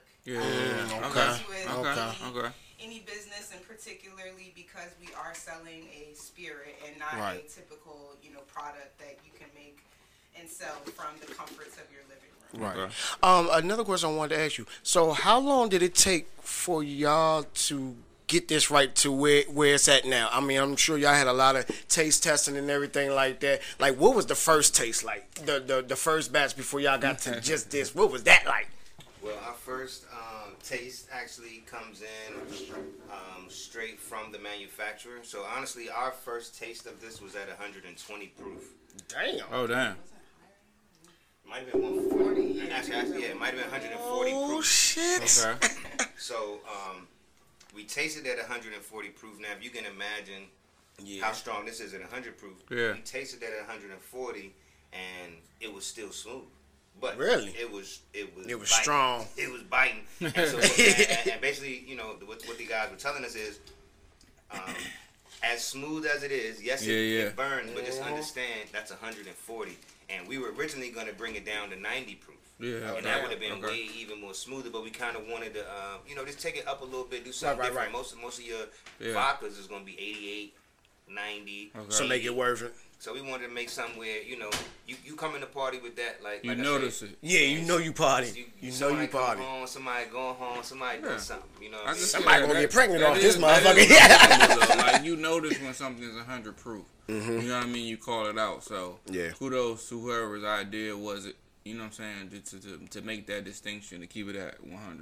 Any business, and particularly because we are selling a spirit and not a typical, product that you can make and sell from the comforts of your living room. Right. Another question I wanted to ask you. So, how long did it take for y'all to get this right to where it's at now? I mean, I'm sure y'all had a lot of taste testing and everything like that. Like, what was the first taste like? The first batch before y'all got to just this. What was that like? Well, our first taste actually comes in straight from the manufacturer. So honestly, our first taste of this was at 120 proof. Damn. Oh, damn. Might have been 140. Actually, yeah, it might have been 140 proof. Oh, shit. Okay. So, we tasted at 140 proof. Now, if you can imagine how strong this is at 100 proof, we tasted at 140, and it was still smooth. But really, it was strong. It was biting. And so, and basically, what the guys were telling us is, as smooth as it is, yes, it burns, but just understand that's 140. And we were originally going to bring it down to 90 proof. Yeah, and that would have been way even more smoother, but we kind of wanted to, just take it up a little bit, do something different. Most of your vodkas is going to be 88, 90. So make it worth it. So we wanted to make something where, you come in the party with that, like you notice it. Yeah, you know you party. You know you party. Somebody going home, somebody doing something. You know what I mean? Somebody going to get pregnant off this motherfucker. Like, you notice when something's 100 proof. Mm-hmm. You know what I mean? You call it out. So kudos to whoever's idea was it. You know what I'm saying? To make that distinction, to keep it at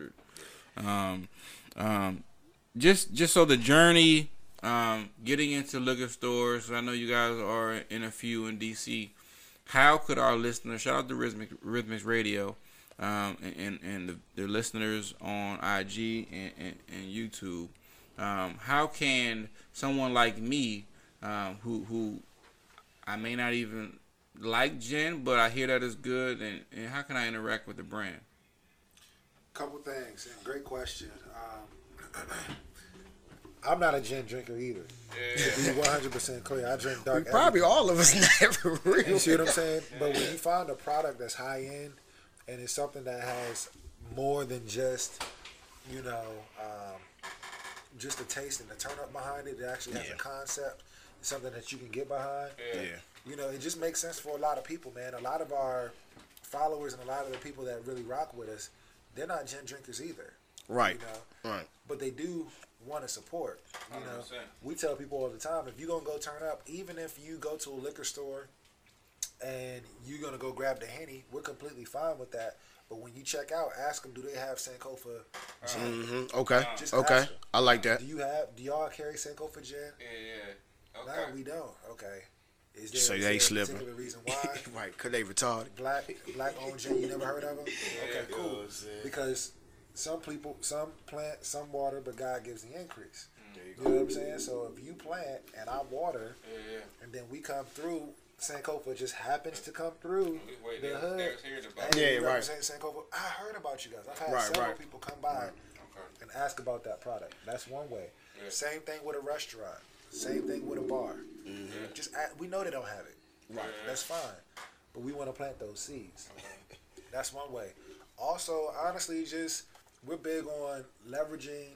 100. Just so the journey, getting into liquor stores. I know you guys are in a few in DC. How could our listeners, shout out to Rhythmics Radio, and the listeners on IG and YouTube. How can someone like me, who I may not even like gin, but I hear that it's good, and how can I interact with the brand? Couple things, and great question. I'm not a gin drinker either. To be 100% clear, I drink dark. Probably all of us never really. You see what I'm saying? But when you find a product that's high end and it's something that has more than just, just a taste and a turn up behind it, it actually has a concept, something that you can get behind. It just makes sense for a lot of people, man. A lot of our followers and a lot of the people that really rock with us, they're not gin drinkers either. Right. Right. But they do want to support. We tell people all the time, if you're going to go turn up, even if you go to a liquor store and you're going to go grab the Henny, we're completely fine with that. But when you check out, ask them, do they have Sankofa gin? Mm-hmm. Okay. Okay. I like that. Do y'all carry Sankofa gin? Yeah. Okay. No, we don't. Okay. Is there a particular reason why? Right, because they retarded. Black owned gin, you never heard of them? Okay, cool. Because some people, some plant, some water, but God gives the increase. You know what I'm saying? So if you plant and I water, and then we come through Sankofa just happens to come through the hood. Yeah, right. Sankofa, I heard about you guys. I've had several people come by and ask about that product. That's one way. Yeah. Same thing with a restaurant. Same thing with a bar. Mm-hmm. Just we know they don't have it. Right. That's fine. But we want to plant those seeds. That's one way. Also, honestly, just we're big on leveraging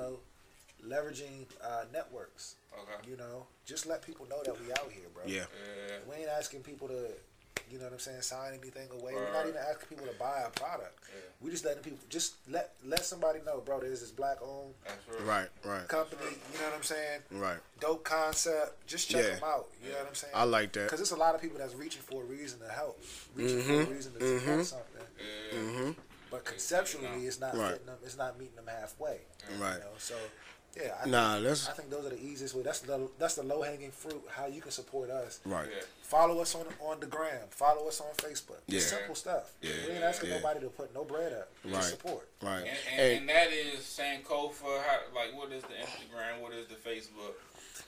networks. Okay. You know, just let people know that we out here, bro. Yeah. We ain't asking people to, you know what I'm saying, sign anything away. We're not even asking people to buy a product. Yeah. We just letting people let somebody know, bro. There's this black owned company. You know what I'm saying? Right. Dope concept. Just check them out. You know what I'm saying? I like that because there's a lot of people that's reaching for a reason to help, reaching for a reason to support something. But conceptually, it's not fitting them. It's not meeting them halfway. Right. You know? So. Yeah, I think those are the easiest way. That's the low hanging fruit. How you can support us. Right. Yeah. Follow us on the gram. Follow us on Facebook. Just simple stuff. Yeah. We ain't asking nobody to put no bread up. Just support. Right. And that is Sankofa. What is the Instagram? What is the Facebook?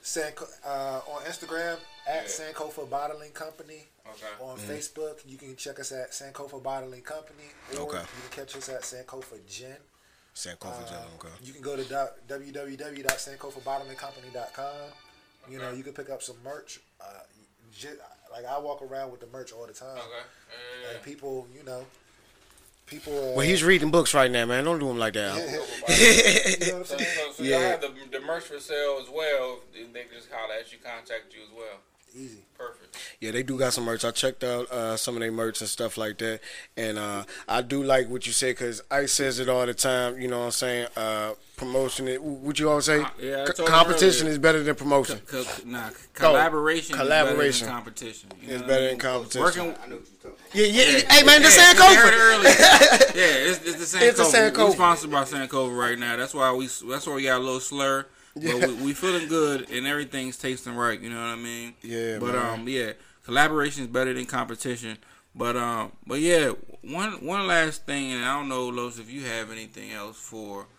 On Instagram at Sankofa Bottling Company. Okay. On Facebook, you can check us at Sankofa Bottling Company, or you can catch us at Sankofa Gin. Sankofa Gin. Okay. You can go to www.sankofabottlingcompany.com. You know, you can pick up some merch. I walk around with the merch all the time. Okay. And people, well, he's reading books right now, man. Don't do him like that. You know what I'm saying? So y'all have the merch for sale as well. They just holler at you, contact you as well. Easy. Perfect. Yeah, they do got some merch. I checked out some of their merch and stuff like that. And I do like what you say because Ice says it all the time. You know what I'm saying? Promotion. What you always say? Competition is better than promotion. Collaboration is better than competition. It's better than competition. Working. Yeah. Hey, man, the Sankofa. It's the Sankofa. It's the Sankofa. We're sponsored by Sankofa right now. That's why we got a little slur. But we feeling good and everything's tasting right. You know what I mean? Yeah. But collaboration is better than competition. But yeah, one last thing, and I don't know, Los, if you have anything else for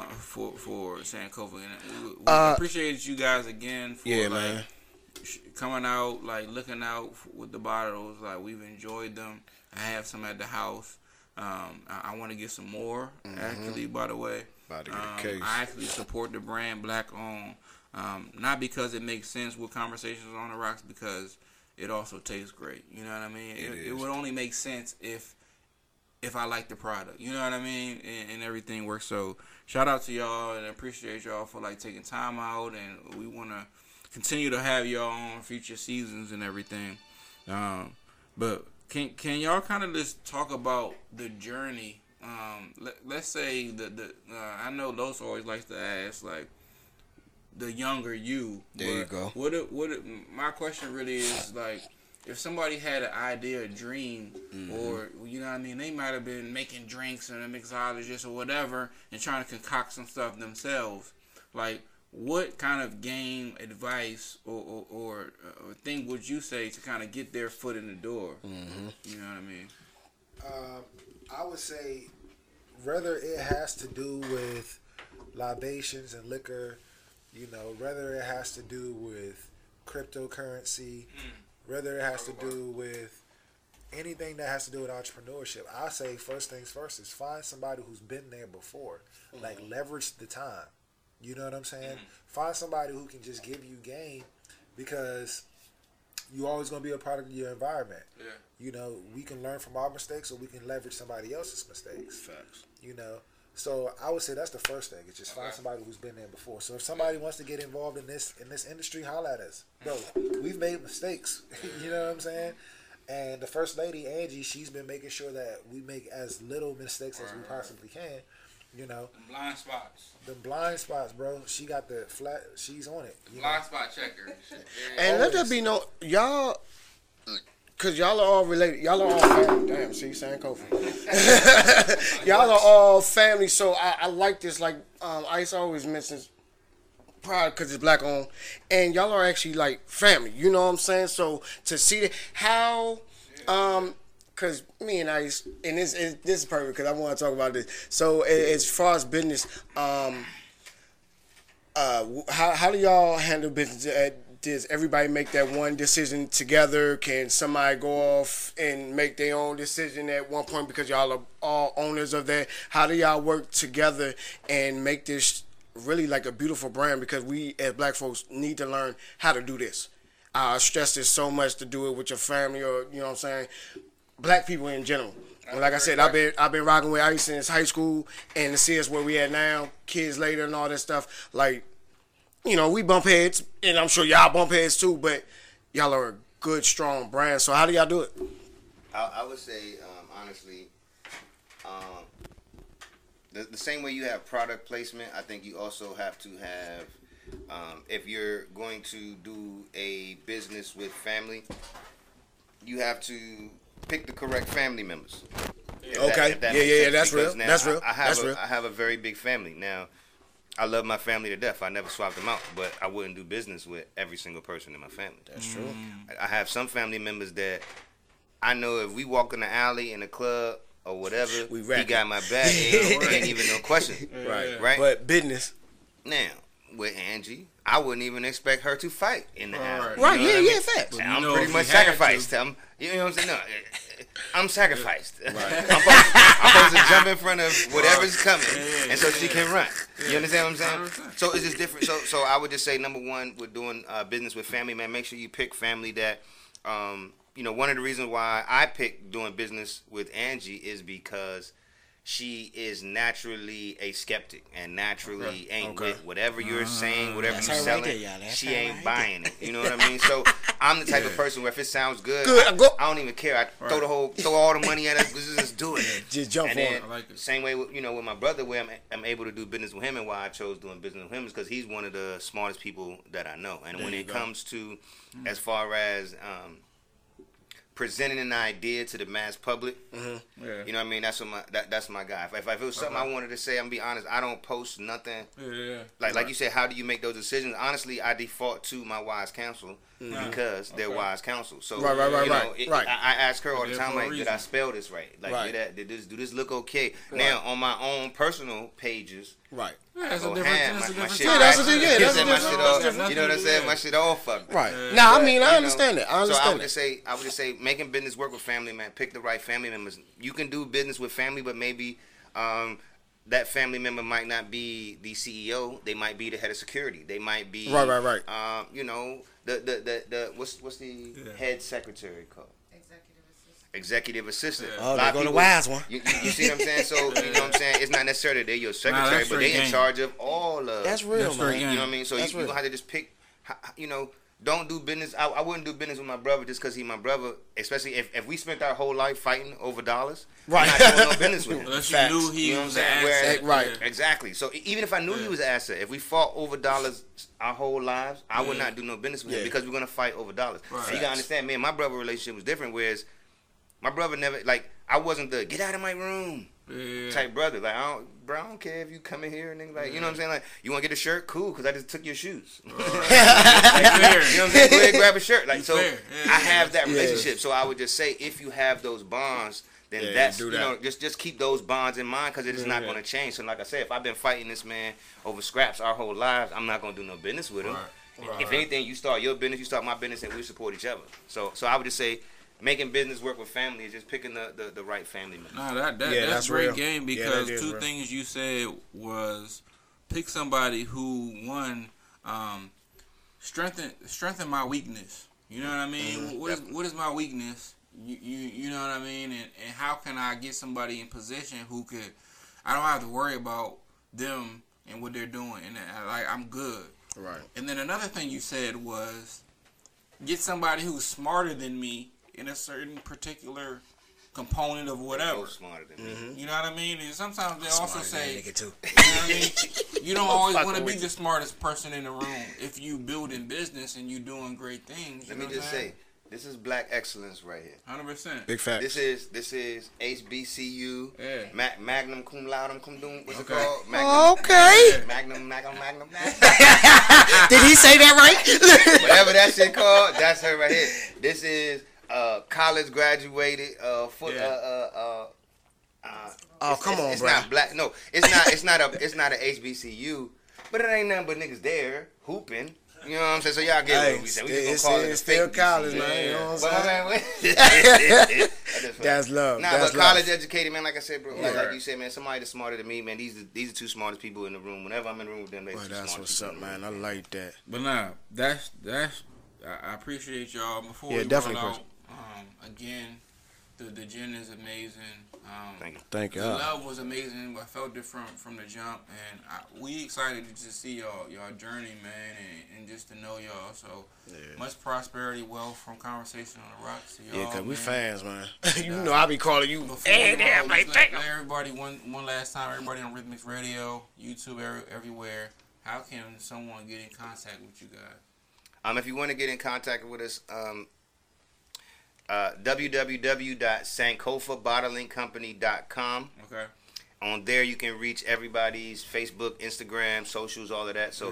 Sankofa. We appreciate you guys again for coming out, looking out with the bottles. We've enjoyed them. I have some at the house. I want to get some more. Actually, by the way. I actually support the brand Black Owned, not because it makes sense with Conversations on the Rocks, because it also tastes great. You know what I mean? It would only make sense if I like the product. You know what I mean? And everything works. So shout out to y'all and appreciate y'all for taking time out, and we want to continue to have y'all on future seasons and everything. But can y'all kind of just talk about the journey? Let's say I know Los always likes to ask the younger you. There you go. My question really is if somebody had an idea, a dream, or you know what I mean, they might have been making drinks and a mixologist or whatever, and trying to concoct some stuff themselves. What kind of game advice or thing would you say to kind of get their foot in the door? You know what I mean? I would say whether it has to do with libations and liquor, whether it has to do with cryptocurrency, whether it has to do with anything that has to do with entrepreneurship, I say first things first is find somebody who's been there before. Leverage the time. You know what I'm saying? Find somebody who can just give you game, because you're always going to be a product of your environment. Yeah. We can learn from our mistakes, or we can leverage somebody else's mistakes. Facts. So I would say that's the first thing. Is just find somebody who's been there before. So if somebody wants to get involved in this industry, holla at us. Bro, we've made mistakes. You know what I'm saying? And the first lady, Angie, she's been making sure that we make as little mistakes as we possibly can. Blind spots. The blind spots, bro. She got the flat. She's on it. Blind spot checker. And let that be known, y'all, because y'all are all related. Y'all are all family. Damn, see, Sankofa. Y'all are all family. So I like this. Ice always mentions pride because it's Black owned, and y'all are actually family. You know what I'm saying? So to see that, how, because me and Ice, and this is perfect because I want to talk about this. So as far as business, how do y'all handle business? does everybody make that one decision together? Can somebody go off and make their own decision at one point because y'all are all owners of that? How do y'all work together and make this really like a beautiful brand? Because we as black folks need to learn how to do this. I stress this so much to do it with your family or, you know what I'm saying, black people in general. And like I said, I've been rocking with Ice since high school, and to see us where we at now, kids later and all that stuff, like, you know, we bump heads, and I'm sure y'all bump heads too, but y'all are a good, strong brand. So how do y'all do it? I would say, honestly, the same way you have product placement, I think you also have to have, if you're going to do a business with family, you have to pick the correct family members. Okay. That's real. That's real. I have a very big family. Now, I love my family to death. I never swap them out, but I wouldn't do business with every single person in my family. That's true. I have some family members that I know if we walk in the alley, in the club, or whatever, he got my back. Ain't even no question. Right? But business. Now, with Angie, I wouldn't even expect her to fight in the alley. Right, yeah, facts. I'm pretty much sacrificed. You know what I'm saying? No, I'm sacrificed. Right. I'm supposed to jump in front of whatever's coming, and so she can run. You understand what I'm saying? So it's just different. So I would just say, number one, with doing business with family, man, make sure you pick family that, you know, one of the reasons why I picked doing business with Angie is because she is naturally a skeptic and naturally ain't with whatever you're saying, whatever you're selling. She ain't buying it. You know what I mean? So I'm the type of person where if it sounds good, I don't even care. I throw all the money at it. Just do it. Just jump on it. I like it. Same way with, you know, with my brother, where I'm able to do business with him, and why I chose doing business with him is because he's one of the smartest people that I know. And when it comes to as far as presenting an idea to the mass public, you know what I mean. That's what that's my guy. If it was something I wanted to say, I'm gonna be honest. I don't post nothing. Like you said, how do you make those decisions? Honestly, I default to my wise counsel because they're wise counsel. So I ask her all the time, like, did I spell this right? Like, did this look okay? Now on my own personal pages, That's a different shit. You know what I'm saying? My shit all fucked. Right. Now, I mean, I understand that. So I would just say, making business work with family, man. Pick the right family members. You can do business with family, but maybe that family member might not be the CEO. They might be the head of security. They might be you know, the what's the head secretary called? Executive assistant. Oh, they're going to wise one. You see what I'm saying? So, you know what I'm saying? It's not necessarily they're your secretary, but they're in charge of all of. That's real, man. You know what I mean? So you're going to have to just pick, you know, don't do business. I wouldn't do business with my brother just because he's my brother, especially if we spent our whole life fighting over dollars. Right. I'm not doing no business with him. Unless you knew he was an asset. Right. Exactly. So even if I knew he was an asset, if we fought over dollars our whole lives, I would not do no business with him because we're going to fight over dollars. Right. And you got to understand, me and my brother relationship was different, whereas my brother never, like, I wasn't the get out of my room type brother. Like, I don't care if you come in here and things like, you know what I'm saying? Like, you want to get a shirt? Cool, because I just took your shoes. Like, you know what I'm saying? Go ahead, grab a shirt. Like, so I have that relationship. So I would just say, if you have those bonds, then that's, you know, just keep those bonds in mind because it is not going to change. So like I said, if I've been fighting this man over scraps our whole lives, I'm not going to do no business with him. If anything, you start your business, you start my business, and we support each other. So I would just say, making business work with family is just picking the right family member. No, that's great game because two things you said was pick somebody who, one, strengthen my weakness. You know what I mean? What is my weakness? You know what I mean? And how can I get somebody in position who could, I don't have to worry about them and what they're doing, and like I'm good. Right. And then another thing you said was get somebody who's smarter than me in a certain particular component of whatever. Smarter than me. You know what I mean? And sometimes they also say, too. You know what I mean? You don't always want to be the smartest person in the room if you building business and you doing great things. Let me just say, this is black excellence right here. 100%. Big fact. This is HBCU. Magnum cum laude cum dum. What's it called? Magnum. Magnum. Did he say that right? Whatever that shit called, that's her right here. This is college graduated. Oh, come on, it's bro. not black. No, it's not a HBCU. But it ain't nothing but niggas there hooping. You know what I'm saying? So y'all get what we said. We just gonna call it still college, man. You know what I'm saying? That's love. Nah, that's but college educated, man. Like I said, bro. Like you said, man. Somebody that's smarter than me, man. These are two smartest people in the room. Whenever I'm in the room with them, they the that's what's up, man. I like that. But nah, that's. I appreciate y'all. Before we definitely. Roll out, again, the gin is amazing. Thank you. The love was amazing. I felt different from the jump, and we excited to just see y'all journey, man, and just to know y'all. So much prosperity, wealth from Conversation on the Rocks. Yeah, because we fans, man. You know I be calling you. Hey, damn, like, let everybody one last time. Everybody on Rhythmics Radio, YouTube, everywhere. How can someone get in contact with you guys? If you want to get in contact with us, www.sankofabottlingcompany.com. Okay. On there, you can reach everybody's Facebook, Instagram, socials, all of that. So,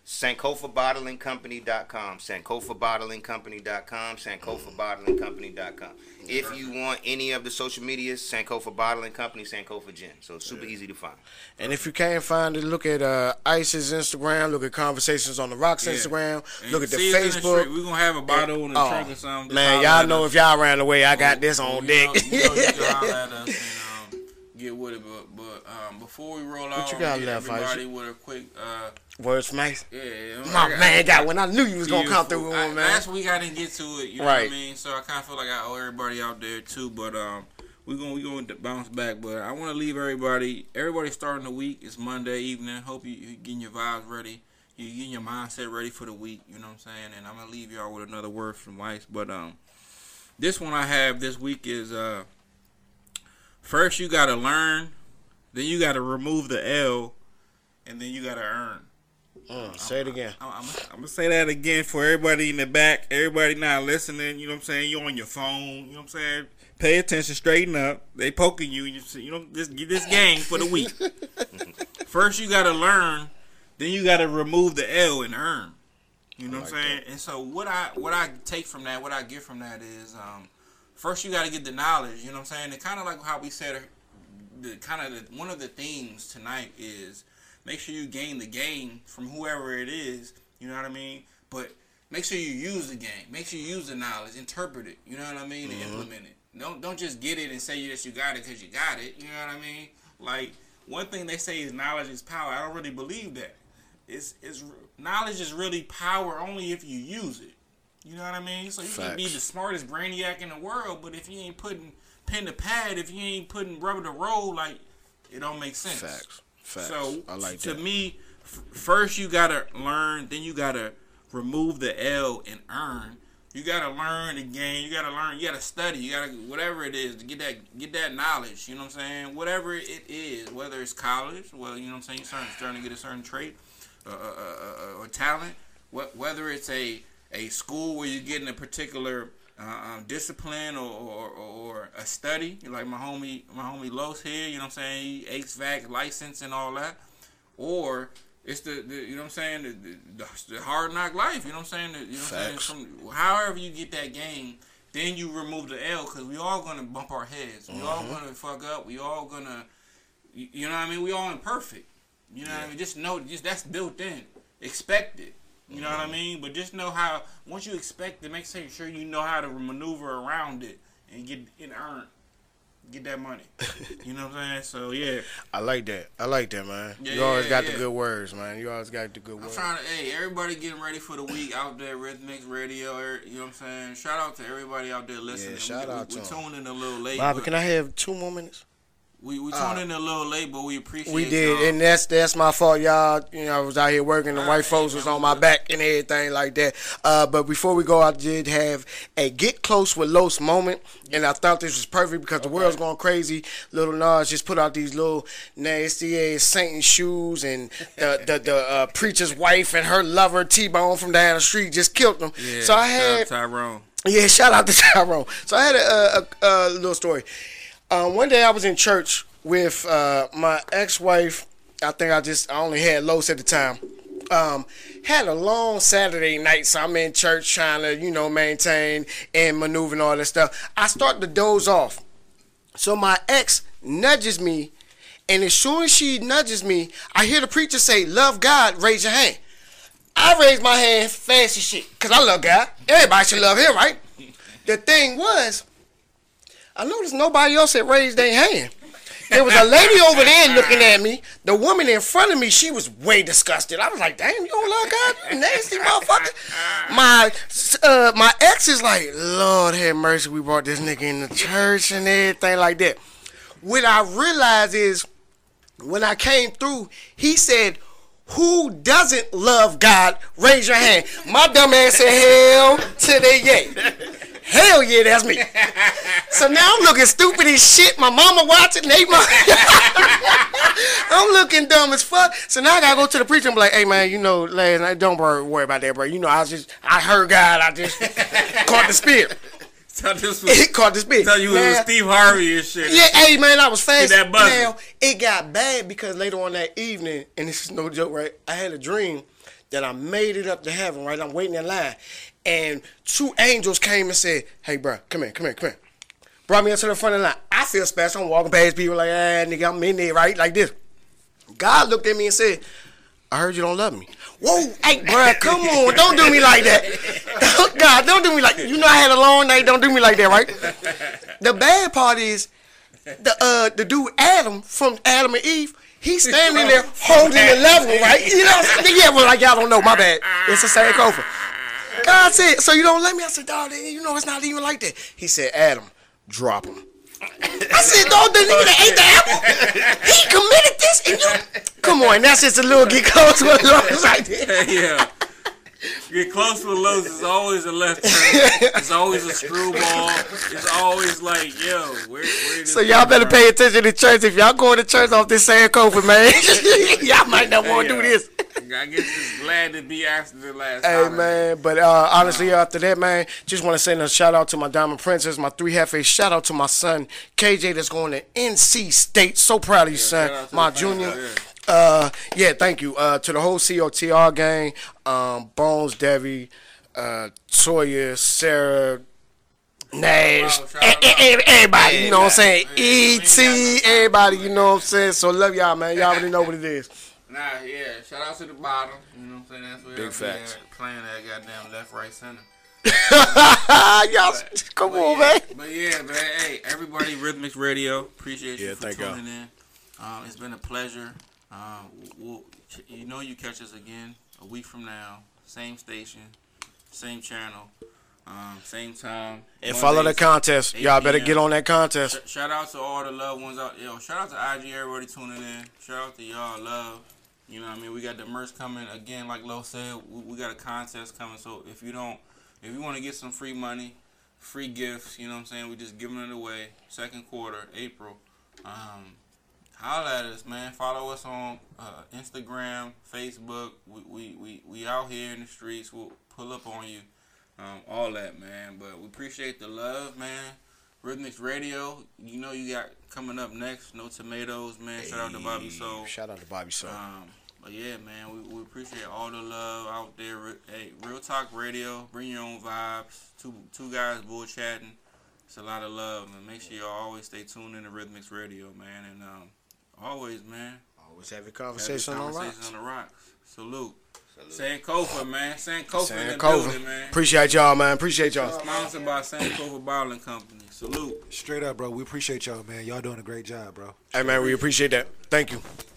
Sankofabottlingcompany.com. Sankofabottlingcompany.com. Sankofabottlingcompany.com. If you want any of the social medias, Sankofa Bottling Company, Sankofa Gin. So, it's super easy to find. And if you can't find it, look at Ice's Instagram. Look at Conversations on the Rocks Instagram. And look at the Facebook. We're going to have a bottle in the trunk or something. Man, y'all know if y'all ran away, I got this on deck. You can holler at us and get with it. But before we roll out, everybody with a quick words from Ice. Yeah, my man got when I knew you was gonna come through with one, man. Last week I didn't get to it, you know what I mean? So I kind of feel like I owe everybody out there too. But we going to bounce back. But I want to leave everybody starting the week. It's Monday evening. Hope you getting your vibes ready. You getting your mindset ready for the week. You know what I'm saying? And I'm gonna leave y'all with another word from Ice. But this one I have this week is first you gotta learn, then you gotta remove the L, and then you gotta earn. Say it again. I'm going to say that again for everybody in the back, everybody not listening, you know what I'm saying? You on your phone, you know what I'm saying? Pay attention, straighten up. They poking you, you know, this game for the week. First you got to learn, then you got to remove the L and earn. You know what I'm saying? That. And so what I take from that, what I get from that is first you got to get the knowledge, you know what I'm saying? And kind of like how we said one of the themes tonight is make sure you gain the game from whoever it is, you know what I mean? But make sure you use the game. Make sure you use the knowledge. Interpret it, you know what I mean? And implement it. Don't just get it and say that you got it because you got it, you know what I mean? Like, one thing they say is knowledge is power. I don't really believe that. Knowledge is really power only if you use it. You know what I mean? So you can be the smartest brainiac in the world, but if you ain't putting pen to pad, if you ain't putting rubber to roll, like, it don't make sense. Facts. So, I like to that. me, first you got to learn, then you got to remove the L and earn. You got to learn the game. You got to learn. You got to study. You got to, whatever it is, to get that knowledge. You know what I'm saying? Whatever it is, whether it's college, well, you know what I'm saying, you're starting to get a certain trait or talent. Whether it's a school where you're getting a particular discipline or a study, like my homie Los here, you know what I'm saying, he HVAC license and all that, or it's the you know what I'm saying, the hard knock life, you know what I'm saying, you know what I'm saying, however you get that game, then you remove the L, because we all gonna bump our heads, we all gonna fuck up, we all gonna, you know what I mean, we all imperfect, you know what I mean, just that's built in, expect it. You know what I mean? But just know how, once you expect it, make sure you know how to maneuver around it and get that money. You know what I'm saying? So, yeah. I like that, man. Yeah, you always got the good words, man. You always got the good words. I'm trying to, everybody getting ready for the week out there, Rhythmics Radio, you know what I'm saying? Shout out to everybody out there listening. Yeah, shout out to them. We tuned in a little late. Bobby, can I have 2 more minutes? We tuned in a little late, but we appreciate it. We did, y'all. And that's my fault, y'all. You know, I was out here working, the white folks was on my back and everything like that. But before we go, I did have a Get Close with Los moment, and I thought this was perfect because the world's going crazy. Little Nas just put out these little nasty-ass Satan shoes, and the preacher's wife and her lover, T-Bone, from down the street, just killed them. Yeah, so I had Tyrone. Yeah, shout out to Tyrone. So I had a little story. One day I was in church with my ex-wife. I think I only had Los at the time. Had a long Saturday night, so I'm in church trying to, maintain and maneuver and all that stuff. I start to doze off. So my ex nudges me, and as soon as she nudges me, I hear the preacher say, "Love God, raise your hand." I raised my hand fast as shit because I love God. Everybody should love him, right? The thing was, I noticed nobody else had raised their hand. There was a lady over there looking at me. The woman in front of me, she was way disgusted. I was like, damn, you don't love God? You nasty motherfucker. My ex is like, Lord have mercy, we brought this nigga in the church and everything like that. What I realized is, when I came through, he said, who doesn't love God? Raise your hand. My dumb ass said, hell to the yay. Hell yeah, that's me. So now I'm looking stupid as shit. My mama watching, I'm looking dumb as fuck. So now I gotta go to the preacher and be like, hey man, you know, last night, don't worry about that, bro. You know, I heard God, I just caught the spirit. It caught the spirit. Tell you it was Steve Harvey and shit. Yeah, hey man, I was fast. That now, it got bad because later on that evening, and this is no joke, right? I had a dream that I made it up to heaven, right? I'm waiting in line. And 2 angels came and said, hey, bro, come here. Brought me up to the front of the line. I feel special. I'm walking past people like, nigga, I'm in there, right? Like this. God looked at me and said, I heard you don't love me. Whoa, hey, bro, come on. Don't do me like that. God, don't do me like that. You know I had a long night. Don't do me like that, right? The bad part is the dude Adam from Adam and Eve, he's standing there holding the level, right? You know what I'm saying? Yeah, well, like, y'all don't know. My bad. It's the same Kofa. God said, so you don't let me? I said, dog, you know it's not even like that. He said, Adam, drop him. I said, dog, the nigga that ate the apple, he committed this, and you... Come on, that's just a little get close with Lowe's right there. Yeah. Get close with Lowe's, it's always a left turn. It's always a screwball. It's always like, yo, where so y'all better pay attention to church. If y'all going to church off this same COVID, man, y'all might not want to do this. I guess just glad to be after the last Hey, holiday. Man, but honestly, after that, man, just want to send a shout out to my Diamond Princess, my 3 Hefes. Shout out to my son, KJ, that's going to NC State. So proud of you, son. My junior. Yeah, thank you. To the whole COTR gang, Bones, Debbie, Toya, Sarah, Nash, everybody, you know what I'm saying? E.T., everybody, you know what I'm saying? So love y'all, man. Y'all already know what it is. Nah, yeah. Shout out to the bottom. You know what I'm saying? That's where big facts. Playing that goddamn left, right, center. Y'all, come on, man. But yeah, man. Hey, everybody, Rhythmics Radio. Appreciate you for tuning in. It's been a pleasure. You know you catch us again a week from now. Same station, same channel, same time. And follow the contest. Y'all better get on that contest. Shout out to all the loved ones out. Yo, shout out to IG, everybody tuning in. Shout out to y'all, love. You know what I mean? We got the merch coming again, like Lo said. We got a contest coming. So if you want to get some free money, free gifts, you know what I'm saying? We just giving it away. Second quarter, April. Holla at us, man. Follow us on Instagram, Facebook. We out here in the streets. We'll pull up on you. All that, man. But we appreciate the love, man. Rhythmics Radio. You know you got coming up next. No Tomatoes, man. Shout out to Bobby Soul. Shout out to Bobby Soul. But yeah, man, we appreciate all the love out there. Hey, Real Talk Radio. Bring your own vibes. Two guys bull chatting. It's a lot of love, and make sure y'all always stay tuned in to Rhythmics Radio, man. And always, man. Always have a conversation on the rocks. Salute. Sankofa, man. Sankofa in the building, man. Appreciate y'all, man. Appreciate y'all. Sponsored by Sankofa Bottling Company. Salute. Straight up, bro. We appreciate y'all, man. Y'all doing a great job, bro. Hey, man, we appreciate that. Thank you.